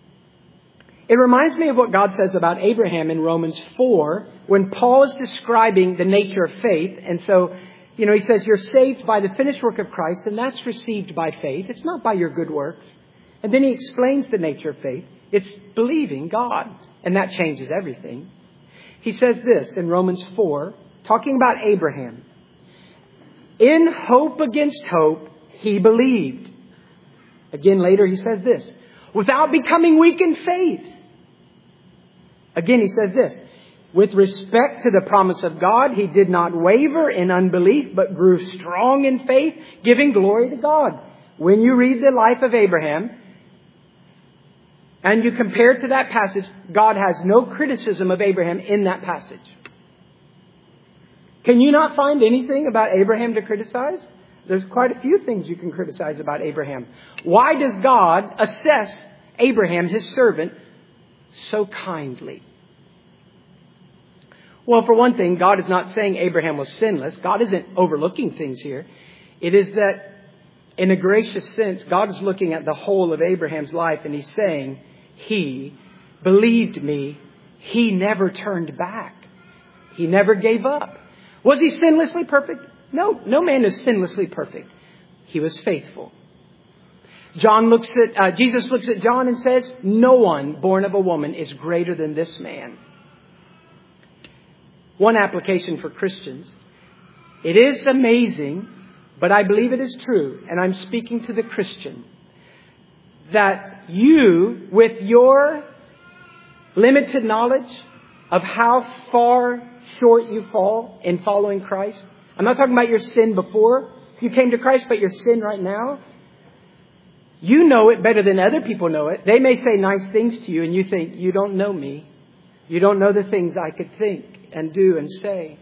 It reminds me of what God says about Abraham in Romans four, when Paul is describing the nature of faith. And so, you know, he says you're saved by the finished work of Christ, and that's received by faith. It's not by your good works. And then he explains the nature of faith. It's believing God. And that changes everything. He says this in Romans four, talking about Abraham. In hope against hope, he believed. Again, later he says this, without becoming weak in faith. Again, he says this, with respect to the promise of God, he did not waver in unbelief, but grew strong in faith, giving glory to God. When you read the life of Abraham, and you compare it to that passage, God has no criticism of Abraham in that passage. Can you not find anything about Abraham to criticize? There's quite a few things you can criticize about Abraham. Why does God assess Abraham, his servant, so kindly? Well, for one thing, God is not saying Abraham was sinless. God isn't overlooking things here. It is that in a gracious sense, God is looking at the whole of Abraham's life and he's saying, he believed me. He never turned back. He never gave up. Was he sinlessly perfect? No, no man is sinlessly perfect. He was faithful. John looks at, uh, Jesus looks at John and says, no one born of a woman is greater than this man. One application for Christians. It is amazing, but I believe it is true, and I'm speaking to the Christian, that you, with your limited knowledge of how far short you fall in following Christ, I'm not talking about your sin before you came to Christ, but your sin right now. You know it better than other people know it. They may say nice things to you and you think, you don't know me. You don't know the things I could think and do and say.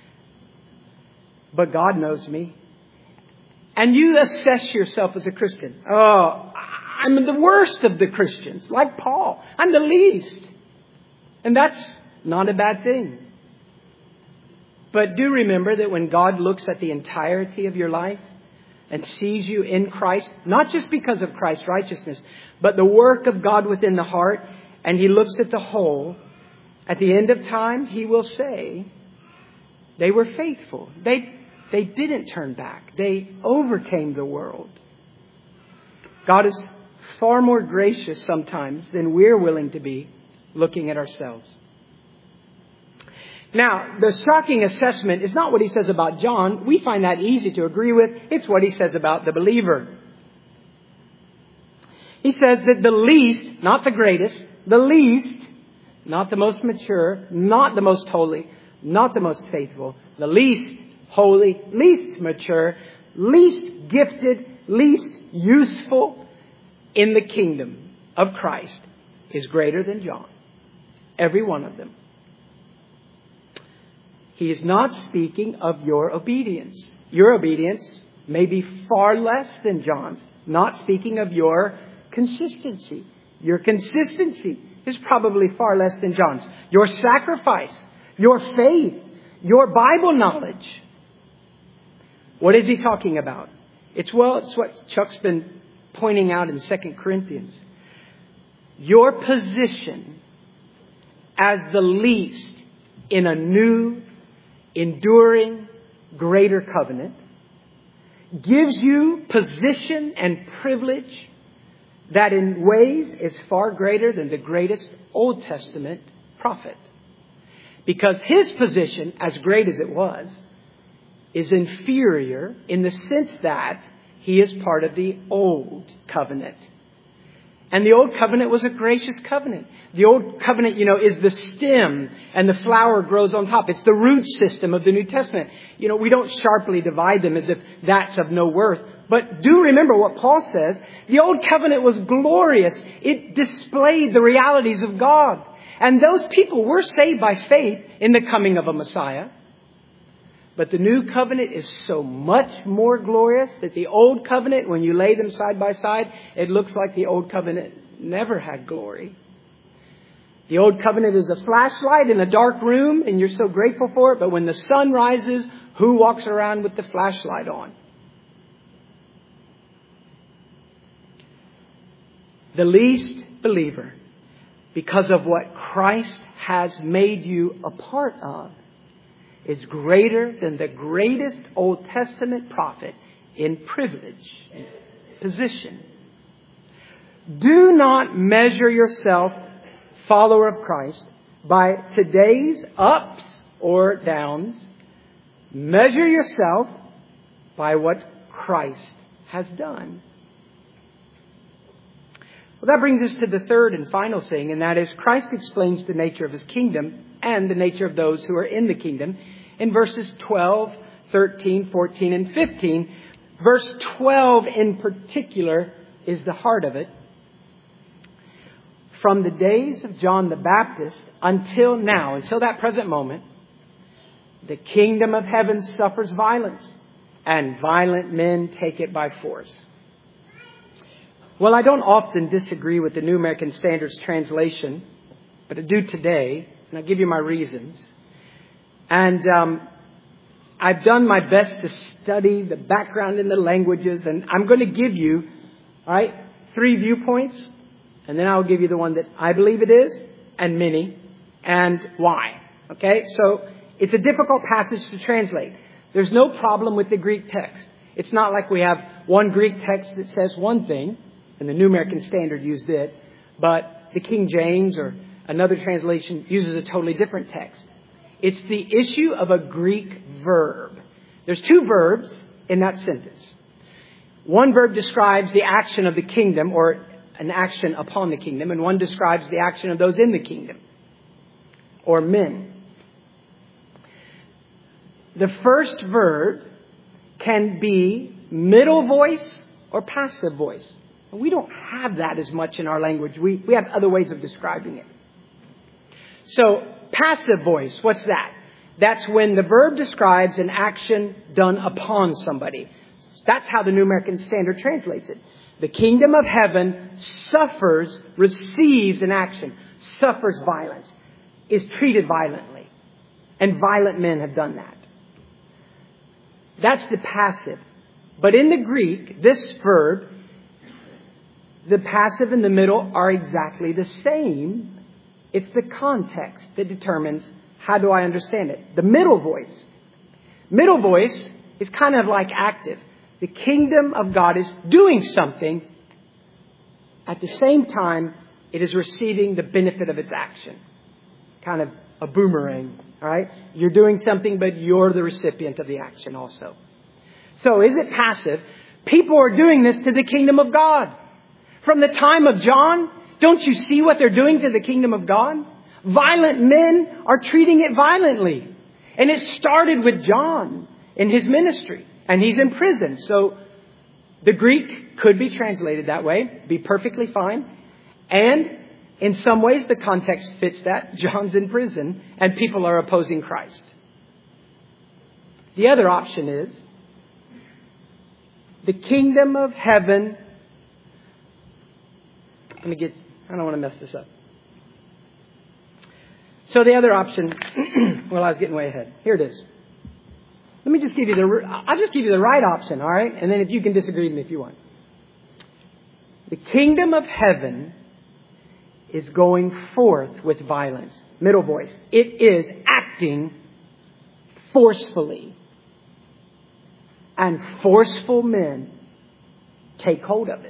But God knows me. And you assess yourself as a Christian. Oh, I'm the worst of the Christians, like Paul. I'm the least. And that's not a bad thing. But do remember that when God looks at the entirety of your life and sees you in Christ, not just because of Christ's righteousness, but the work of God within the heart, and He looks at the whole, at the end of time, He will say, they were faithful. They, they didn't turn back. They overcame the world. God is far more gracious sometimes than we're willing to be looking at ourselves. Now, the shocking assessment is not what he says about John. We find that easy to agree with. It's what he says about the believer. He says that the least, not the greatest, the least, not the most mature, not the most holy, not the most faithful, the least holy, least mature, least gifted, least useful in the kingdom of Christ is greater than John. Every one of them. He is not speaking of your obedience. Your obedience may be far less than John's. Not speaking of your consistency. Your consistency is probably far less than John's. Your sacrifice, your faith, your Bible knowledge. What is he talking about? It's, well, it's what Chuck's been pointing out in Second Corinthians. Your position as the least in a new, enduring, greater covenant gives you position and privilege that in ways is far greater than the greatest Old Testament prophet. Because his position, as great as it was, is inferior in the sense that he is part of the Old Covenant. And the Old Covenant was a gracious covenant. The Old Covenant, you know, is the stem and the flower grows on top. It's the root system of the New Testament. You know, we don't sharply divide them as if that's of no worth. But do remember what Paul says. The Old Covenant was glorious. It displayed the realities of God. And those people were saved by faith in the coming of a Messiah. But the New Covenant is so much more glorious that the Old Covenant, when you lay them side by side, it looks like the Old Covenant never had glory. The Old Covenant is a flashlight in a dark room, and you're so grateful for it. But when the sun rises, who walks around with the flashlight on? The least believer, because of what Christ has made you a part of, is greater than the greatest Old Testament prophet in privilege and position. Do not measure yourself, follower of Christ, by today's ups or downs. Measure yourself by what Christ has done. Well, that brings us to the third and final thing, and that is Christ explains the nature of His kingdom and the nature of those who are in the kingdom in verses twelve, thirteen, fourteen, and fifteen. Verse twelve in particular is the heart of it. From the days of John the Baptist until now, until that present moment, the kingdom of heaven suffers violence, and violent men take it by force. Well, I don't often disagree with the New American Standard's translation, but I do today, and I'll give you my reasons. And um, I've done my best to study the background in the languages, and I'm going to give you, all right, three viewpoints, and then I'll give you the one that I believe it is, and many, and why. Okay, so it's a difficult passage to translate. There's no problem with the Greek text. It's not like we have one Greek text that says one thing, and the New American Standard used it, but the King James or another translation uses a totally different text. It's the issue of a Greek verb. There's two verbs in that sentence. One verb describes the action of the kingdom or an action upon the kingdom, and one describes the action of those in the kingdom or men. The first verb can be middle voice or passive voice. We don't have that as much in our language. We, we have other ways of describing it. So, passive voice, what's that? That's when the verb describes an action done upon somebody. That's how the New American Standard translates it. The kingdom of heaven suffers, receives an action, suffers violence, is treated violently. And violent men have done that. That's the passive. But in the Greek, this verb, the passive and the middle are exactly the same. It's the context that determines how do I understand it. The middle voice. Middle voice is kind of like active. The kingdom of God is doing something At the same time, it is receiving the benefit of its action. Kind of a boomerang, all right? You're doing something, but you're the recipient of the action also. So is it passive? People are doing this to the kingdom of God. From the time of John, don't you see what they're doing to the kingdom of God? Violent men are treating it violently. And it started with John in his ministry. And he's in prison. So the Greek could be translated that way. Be perfectly fine. And in some ways, the context fits that. John's in prison and people are opposing Christ. The other option is the kingdom of heaven. Let me get, I don't want to mess this up. So the other option, well, I was getting way ahead. Here it is. Let me just give you the, I'll just give you the right option, all right? And then if you can disagree with me if you want. The kingdom of heaven is going forth with violence. Middle voice. It is acting forcefully. And forceful men take hold of it.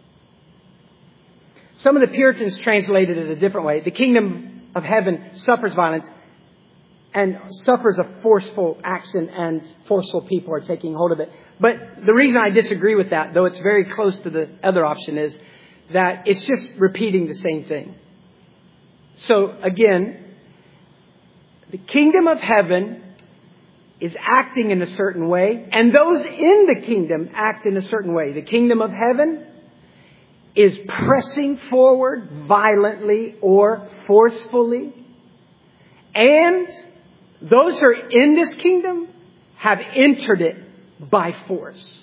Some of the Puritans translated it a different way. The kingdom of heaven suffers violence and suffers a forceful action, and forceful people are taking hold of it. But the reason I disagree with that, though it's very close to the other option, is that it's just repeating the same thing. So again, the kingdom of heaven is acting in a certain way, and those in the kingdom act in a certain way. The kingdom of heaven is pressing forward violently or forcefully. And those who are in this kingdom have entered it by force.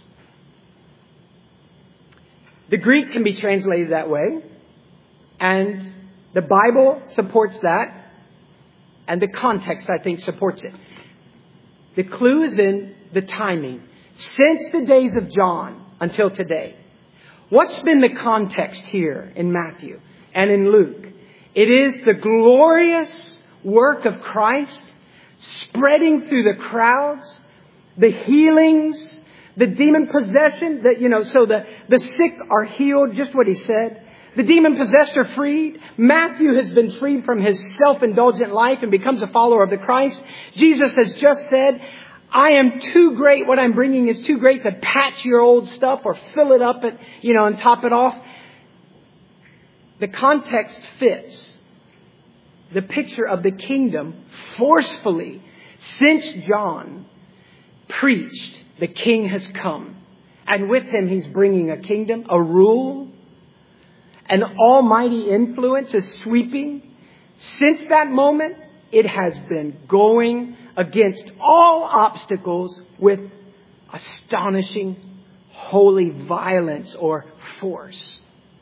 The Greek can be translated that way. And the Bible supports that. And the context, I think, supports it. The clue is in the timing. Since the days of John until today. What's been the context here in Matthew and in Luke? It is the glorious work of Christ spreading through the crowds, the healings, the demon possession, that, you know, so the, the sick are healed, just what he said. The demon possessed are freed. Matthew has been freed from his self-indulgent life and becomes a follower of the Christ. Jesus has just said, I am too great. What I'm bringing is too great to patch your old stuff or fill it up, at, you know, and top it off. The context fits the picture of the kingdom forcefully. Since John preached, the king has come. And with him, he's bringing a kingdom, a rule. An almighty influence is sweeping. Since that moment, it has been going against all obstacles with astonishing, holy violence or force.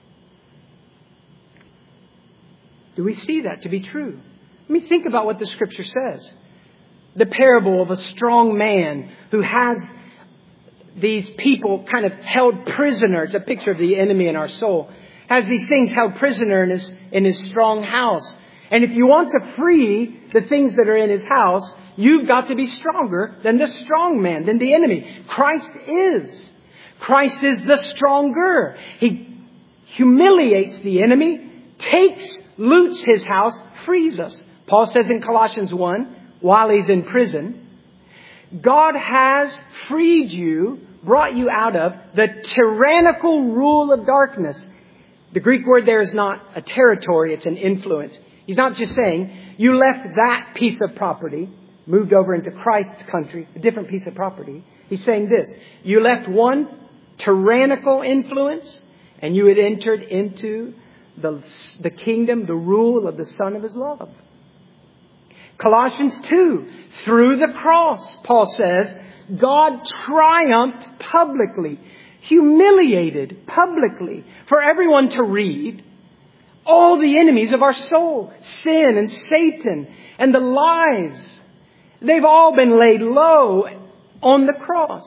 Do we see that to be true? Let me think about what the scripture says. The parable of a strong man who has these people kind of held prisoner. It's a picture of the enemy in our soul. Has these things held prisoner in his, in his strong house. And if you want to free the things that are in his house, you've got to be stronger than the strong man, than the enemy. Christ is. Christ is the stronger. He humiliates the enemy, takes, loots his house, frees us. Paul says in Colossians one, while he's in prison, God has freed you, brought you out of the tyrannical rule of darkness. The Greek word there is not a territory, it's an influence. He's not just saying, you left that piece of property, moved over into Christ's country, a different piece of property. He's saying this, you left one tyrannical influence and you had entered into the, the kingdom, the rule of the Son of His love. Colossians two, through the cross, Paul says, God triumphed publicly, humiliated publicly for everyone to read. All the enemies of our soul, sin and Satan and the lies, they've all been laid low on the cross.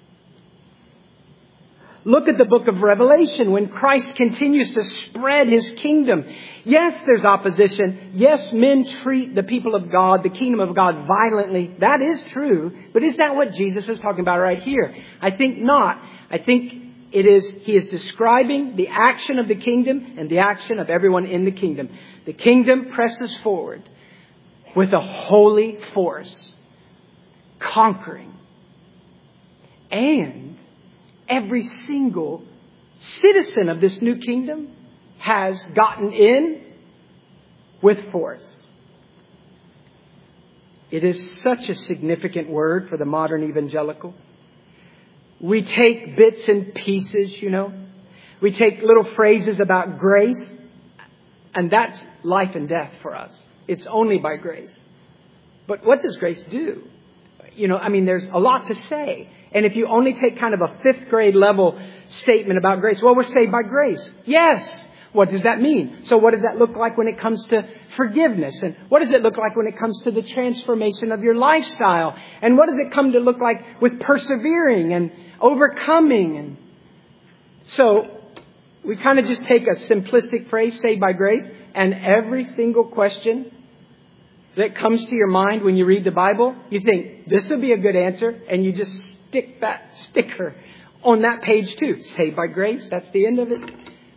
Look at the book of Revelation when Christ continues to spread His kingdom. Yes, there's opposition. Yes, men treat the people of God, the kingdom of God, violently. That is true. But is that what Jesus is talking about right here? I think not. I think It is, he is describing the action of the kingdom and the action of everyone in the kingdom. The kingdom presses forward with a holy force, conquering. And every single citizen of this new kingdom has gotten in with force. It is such a significant word for the modern evangelical. We take bits and pieces, you know. We take little phrases about grace, and that's life and death for us. It's only by grace. But what does grace do? You know, I mean, there's a lot to say. And if you only take kind of a fifth grade level statement about grace, well, we're saved by grace. Yes. What does that mean? So what does that look like when it comes to forgiveness? And what does it look like when it comes to the transformation of your lifestyle? And what does it come to look like with persevering and overcoming? And so we kind of just take a simplistic phrase, saved by grace, and every single question that comes to your mind when you read the Bible, you think, this would be a good answer, and you just stick that sticker on that page too. Saved by grace, that's the end of it.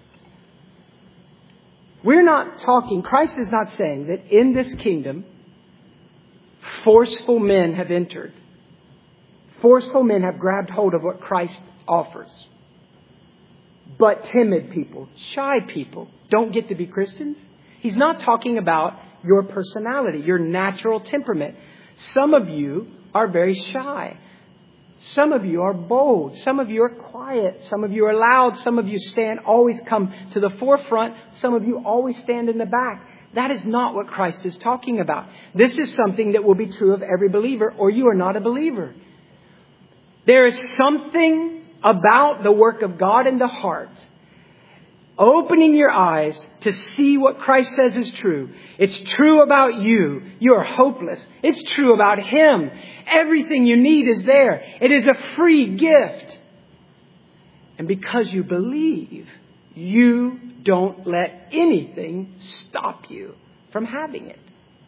We're not talking, Christ is not saying that in this kingdom, forceful men have entered. Forceful men have grabbed hold of what Christ offers. But timid people, shy people, don't get to be Christians. He's not talking about your personality, your natural temperament. Some of you are very shy. Some of you are bold. Some of you are quiet. Some of you are loud. Some of you stand, always come to the forefront. Some of you always stand in the back. That is not what Christ is talking about. This is something that will be true of every believer, or you are not a believer. There is something about the work of God in the heart, opening your eyes to see what Christ says is true. It's true about you. You are hopeless. It's true about Him. Everything you need is there. It is a free gift. And because you believe, you don't let anything stop you from having it.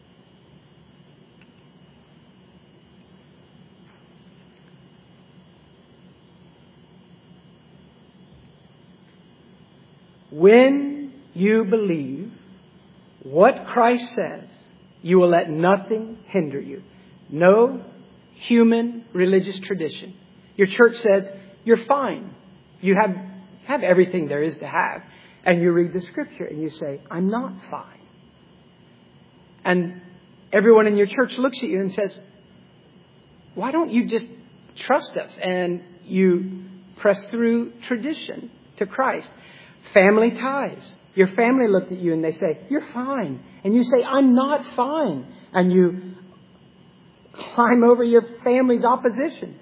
When you believe what Christ says, you will let nothing hinder you. No human religious tradition. Your church says, you're fine. You have, have everything there is to have. And you read the scripture and you say, I'm not fine. And everyone in your church looks at you and says, why don't you just trust us? And you press through tradition to Christ. Family ties. Your family looked at you and they say, you're fine. And you say, I'm not fine. And you climb over your family's opposition.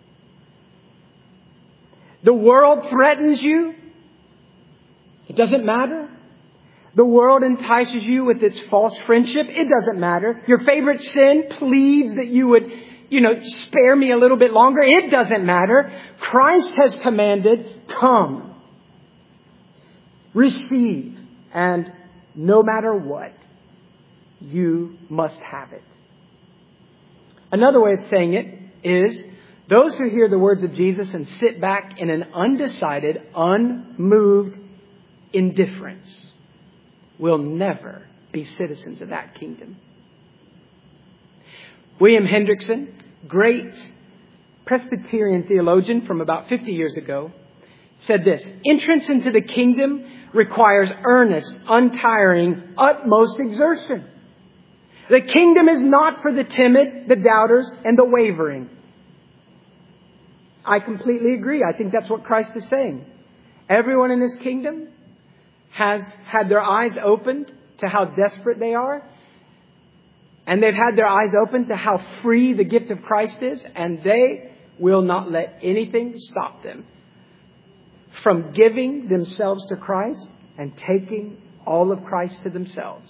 The world threatens you. It doesn't matter. The world entices you with its false friendship. It doesn't matter. Your favorite sin pleads that you would, you know, spare me a little bit longer. It doesn't matter. Christ has commanded, come. Receive, and no matter what, you must have it. Another way of saying it is, those who hear the words of Jesus and sit back in an undecided, unmoved indifference will never be citizens of that kingdom. William Hendrickson, great Presbyterian theologian from about fifty years ago, said this: entrance into the kingdom requires earnest, untiring, utmost exertion. The kingdom is not for the timid, the doubters, and the wavering. I completely agree. I think that's what Christ is saying. Everyone in this kingdom has had their eyes opened to how desperate they are. And they've had their eyes open to how free the gift of Christ is. And they will not let anything stop them from giving themselves to Christ and taking all of Christ to themselves.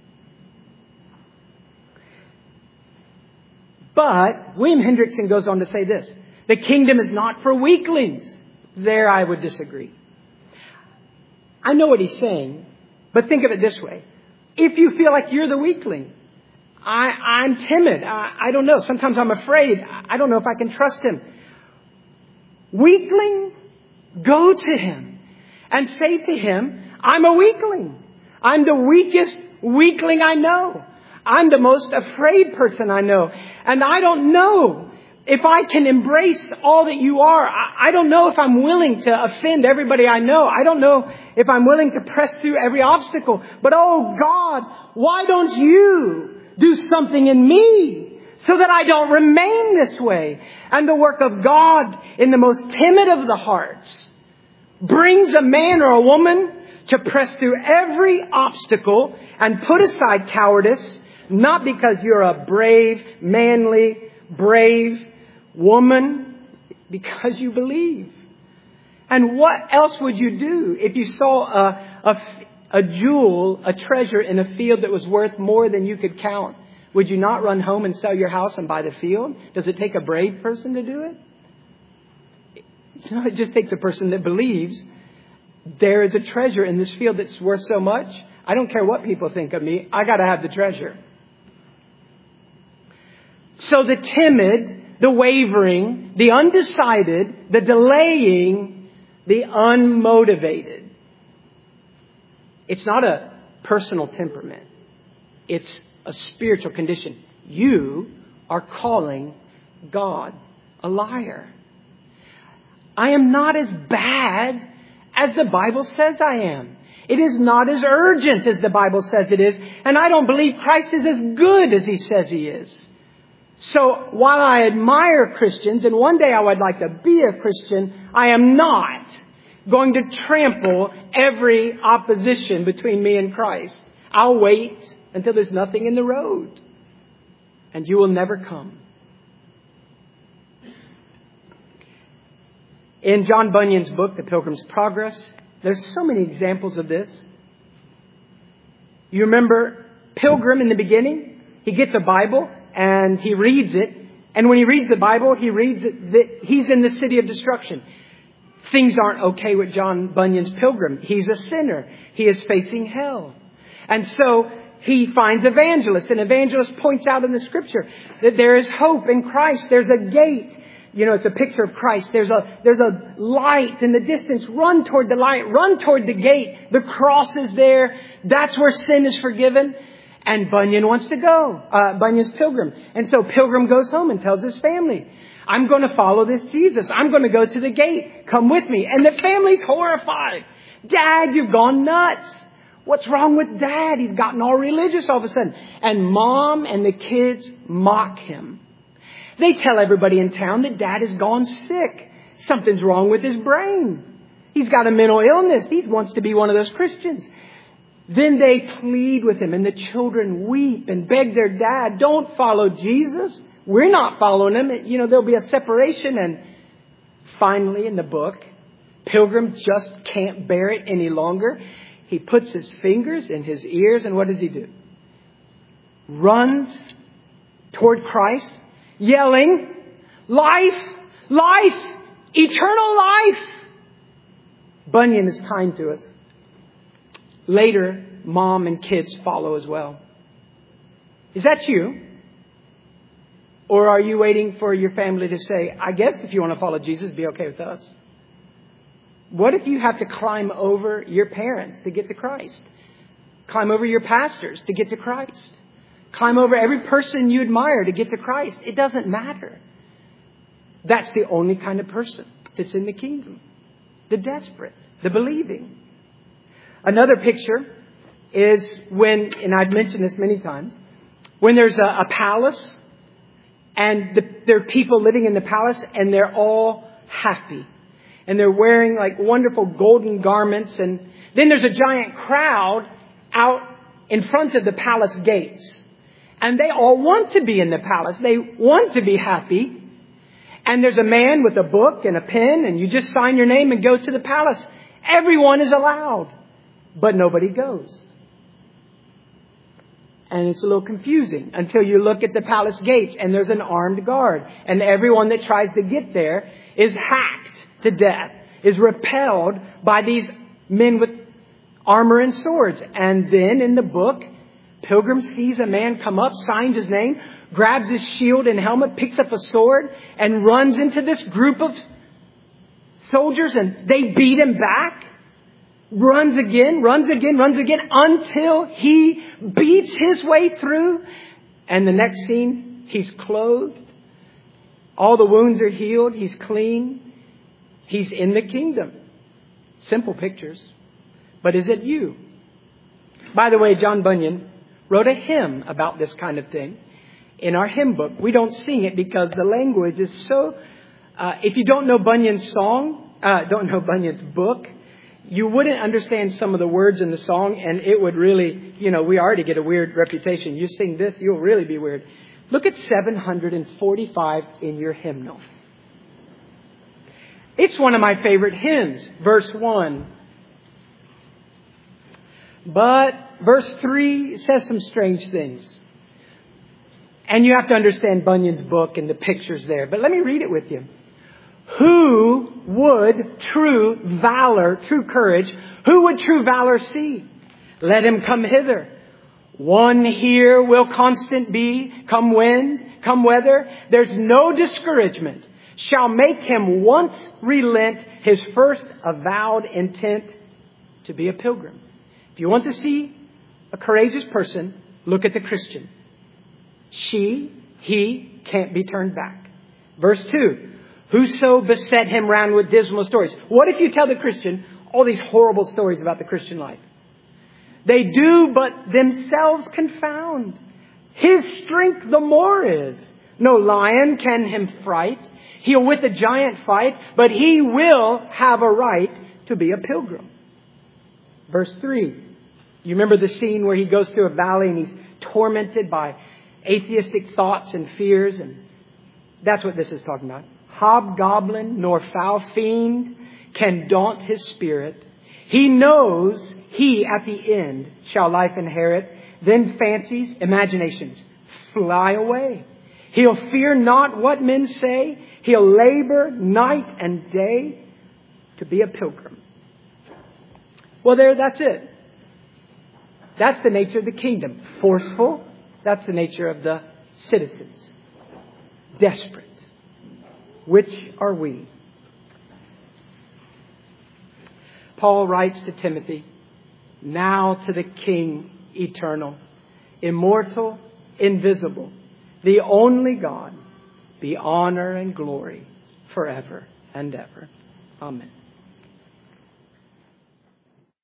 But William Hendrickson goes on to say this: the kingdom is not for weaklings. There I would disagree. I know what he's saying, but think of it this way. If you feel like you're the weakling, I, I'm timid. I, I don't know. Sometimes I'm afraid. I don't know if I can trust Him. Weakling, Go to Him and say to Him, I'm a weakling. I'm the weakest weakling I know. I'm the most afraid person I know. And I don't know if I can embrace all that you are. I don't know if I'm willing to offend everybody I know. I don't know if I'm willing to press through every obstacle. But oh God, why don't you do something in me so that I don't remain this way? And the work of God in the most timid of the hearts brings a man or a woman to press through every obstacle and put aside cowardice, not because you're a brave, manly, brave woman, because you believe. And what else would you do if you saw a, a, a jewel, a treasure in a field that was worth more than you could count? Would you not run home and sell your house and buy the field? Does it take a brave person to do it? No, it just takes a person that believes there is a treasure in this field that's worth so much. I don't care what people think of me. I got to have the treasure. So the timid, the wavering, the undecided, the delaying, the unmotivated. It's not a personal temperament. It's a spiritual condition. You are calling God a liar. I am not as bad as the Bible says I am. It is not as urgent as the Bible says it is. And I don't believe Christ is as good as He says He is. So while I admire Christians, and one day I would like to be a Christian, I am not going to trample every opposition between me and Christ. I'll wait until there's nothing in the road. And you will never come. In John Bunyan's book, The Pilgrim's Progress, there's so many examples of this. You remember Pilgrim in the beginning? He gets a Bible and he reads it. And when he reads the Bible, he reads it that he's in the city of destruction. Things aren't okay with John Bunyan's Pilgrim. He's a sinner. He is facing hell. And so he finds Evangelist. And Evangelist points out in the Scripture that there is hope in Christ. There's a gate. You know, it's a picture of Christ. There's a, there's a light in the distance. Run toward the light. Run toward the gate. The cross is there. That's where sin is forgiven. And Bunyan wants to go. Uh, Bunyan's Pilgrim. And so Pilgrim goes home and tells his family, I'm going to follow this Jesus. I'm going to go to the gate. Come with me. And the family's horrified. Dad, you've gone nuts. What's wrong with Dad? He's gotten all religious all of a sudden. And Mom and the kids mock him. They tell everybody in town that Dad has gone sick. Something's wrong with his brain. He's got a mental illness. He wants to be one of those Christians. Then they plead with him and the children weep and beg their dad, don't follow Jesus. We're not following him. You know, there'll be a separation. And finally in the book, Pilgrim just can't bear it any longer. He puts his fingers in his ears and what does he do? Runs toward Christ. Yelling, life, life, eternal life. Bunyan is kind to us. Later, Mom and kids follow as well. Is that you? Or are you waiting for your family to say, I guess if you want to follow Jesus, be okay with us? What if you have to climb over your parents to get to Christ? Climb over your pastors to get to Christ? Climb over every person you admire to get to Christ. It doesn't matter. That's the only kind of person that's in the kingdom. The desperate, the believing. Another picture is when, and I've mentioned this many times, when there's a, a palace and the, there are people living in the palace and they're all happy. And they're wearing like wonderful golden garments. And then there's a giant crowd out in front of the palace gates. And they all want to be in the palace. They want to be happy. And there's a man with a book and a pen and you just sign your name and go to the palace. Everyone is allowed, but nobody goes. And it's a little confusing until you look at the palace gates and there's an armed guard. And everyone that tries to get there is hacked to death, is repelled by these men with armor and swords. And then in the book, Pilgrim sees a man come up, signs his name, grabs his shield and helmet, picks up a sword, and runs into this group of soldiers and they beat him back. Runs again, runs again, runs again until he beats his way through. And the next scene, he's clothed. All the wounds are healed. He's clean. He's in the kingdom. Simple pictures. But is it you? By the way, John Bunyan wrote a hymn about this kind of thing. In our hymn book, we don't sing it because the language is so... Uh, if you don't know Bunyan's song, uh, don't know Bunyan's book, you wouldn't understand some of the words in the song, and it would really, you know, we already get a weird reputation. You sing this, you'll really be weird. Look at seven hundred forty-five in your hymnal. It's one of my favorite hymns. Verse one. But verse three says some strange things. And you have to understand Bunyan's book and the pictures there. But let me read it with you. Who would true valor, true courage, who would true valor see? Let him come hither. One here will constant be, come wind, come weather. There's no discouragement shall make him once relent his first avowed intent to be a pilgrim. If you want to see a courageous person, look at the Christian. She, he can't be turned back. Verse two. Whoso beset him round with dismal stories. What if you tell the Christian all these horrible stories about the Christian life? They do but themselves confound. His strength the more is. No lion can him fright. He'll with a giant fight, but he will have a right to be a pilgrim. Verse three. You remember the scene where he goes through a valley and he's tormented by atheistic thoughts and fears, and that's what this is talking about. Hobgoblin nor foul fiend can daunt his spirit. He knows he at the end shall life inherit. Then fancies, imaginations fly away. He'll fear not what men say. He'll labor night and day to be a pilgrim. Well, there, that's it. That's the nature of the kingdom. Forceful. That's the nature of the citizens. Desperate. Which are we? Paul writes to Timothy, now to the King eternal, immortal, invisible, the only God, be honor and glory forever and ever. Amen.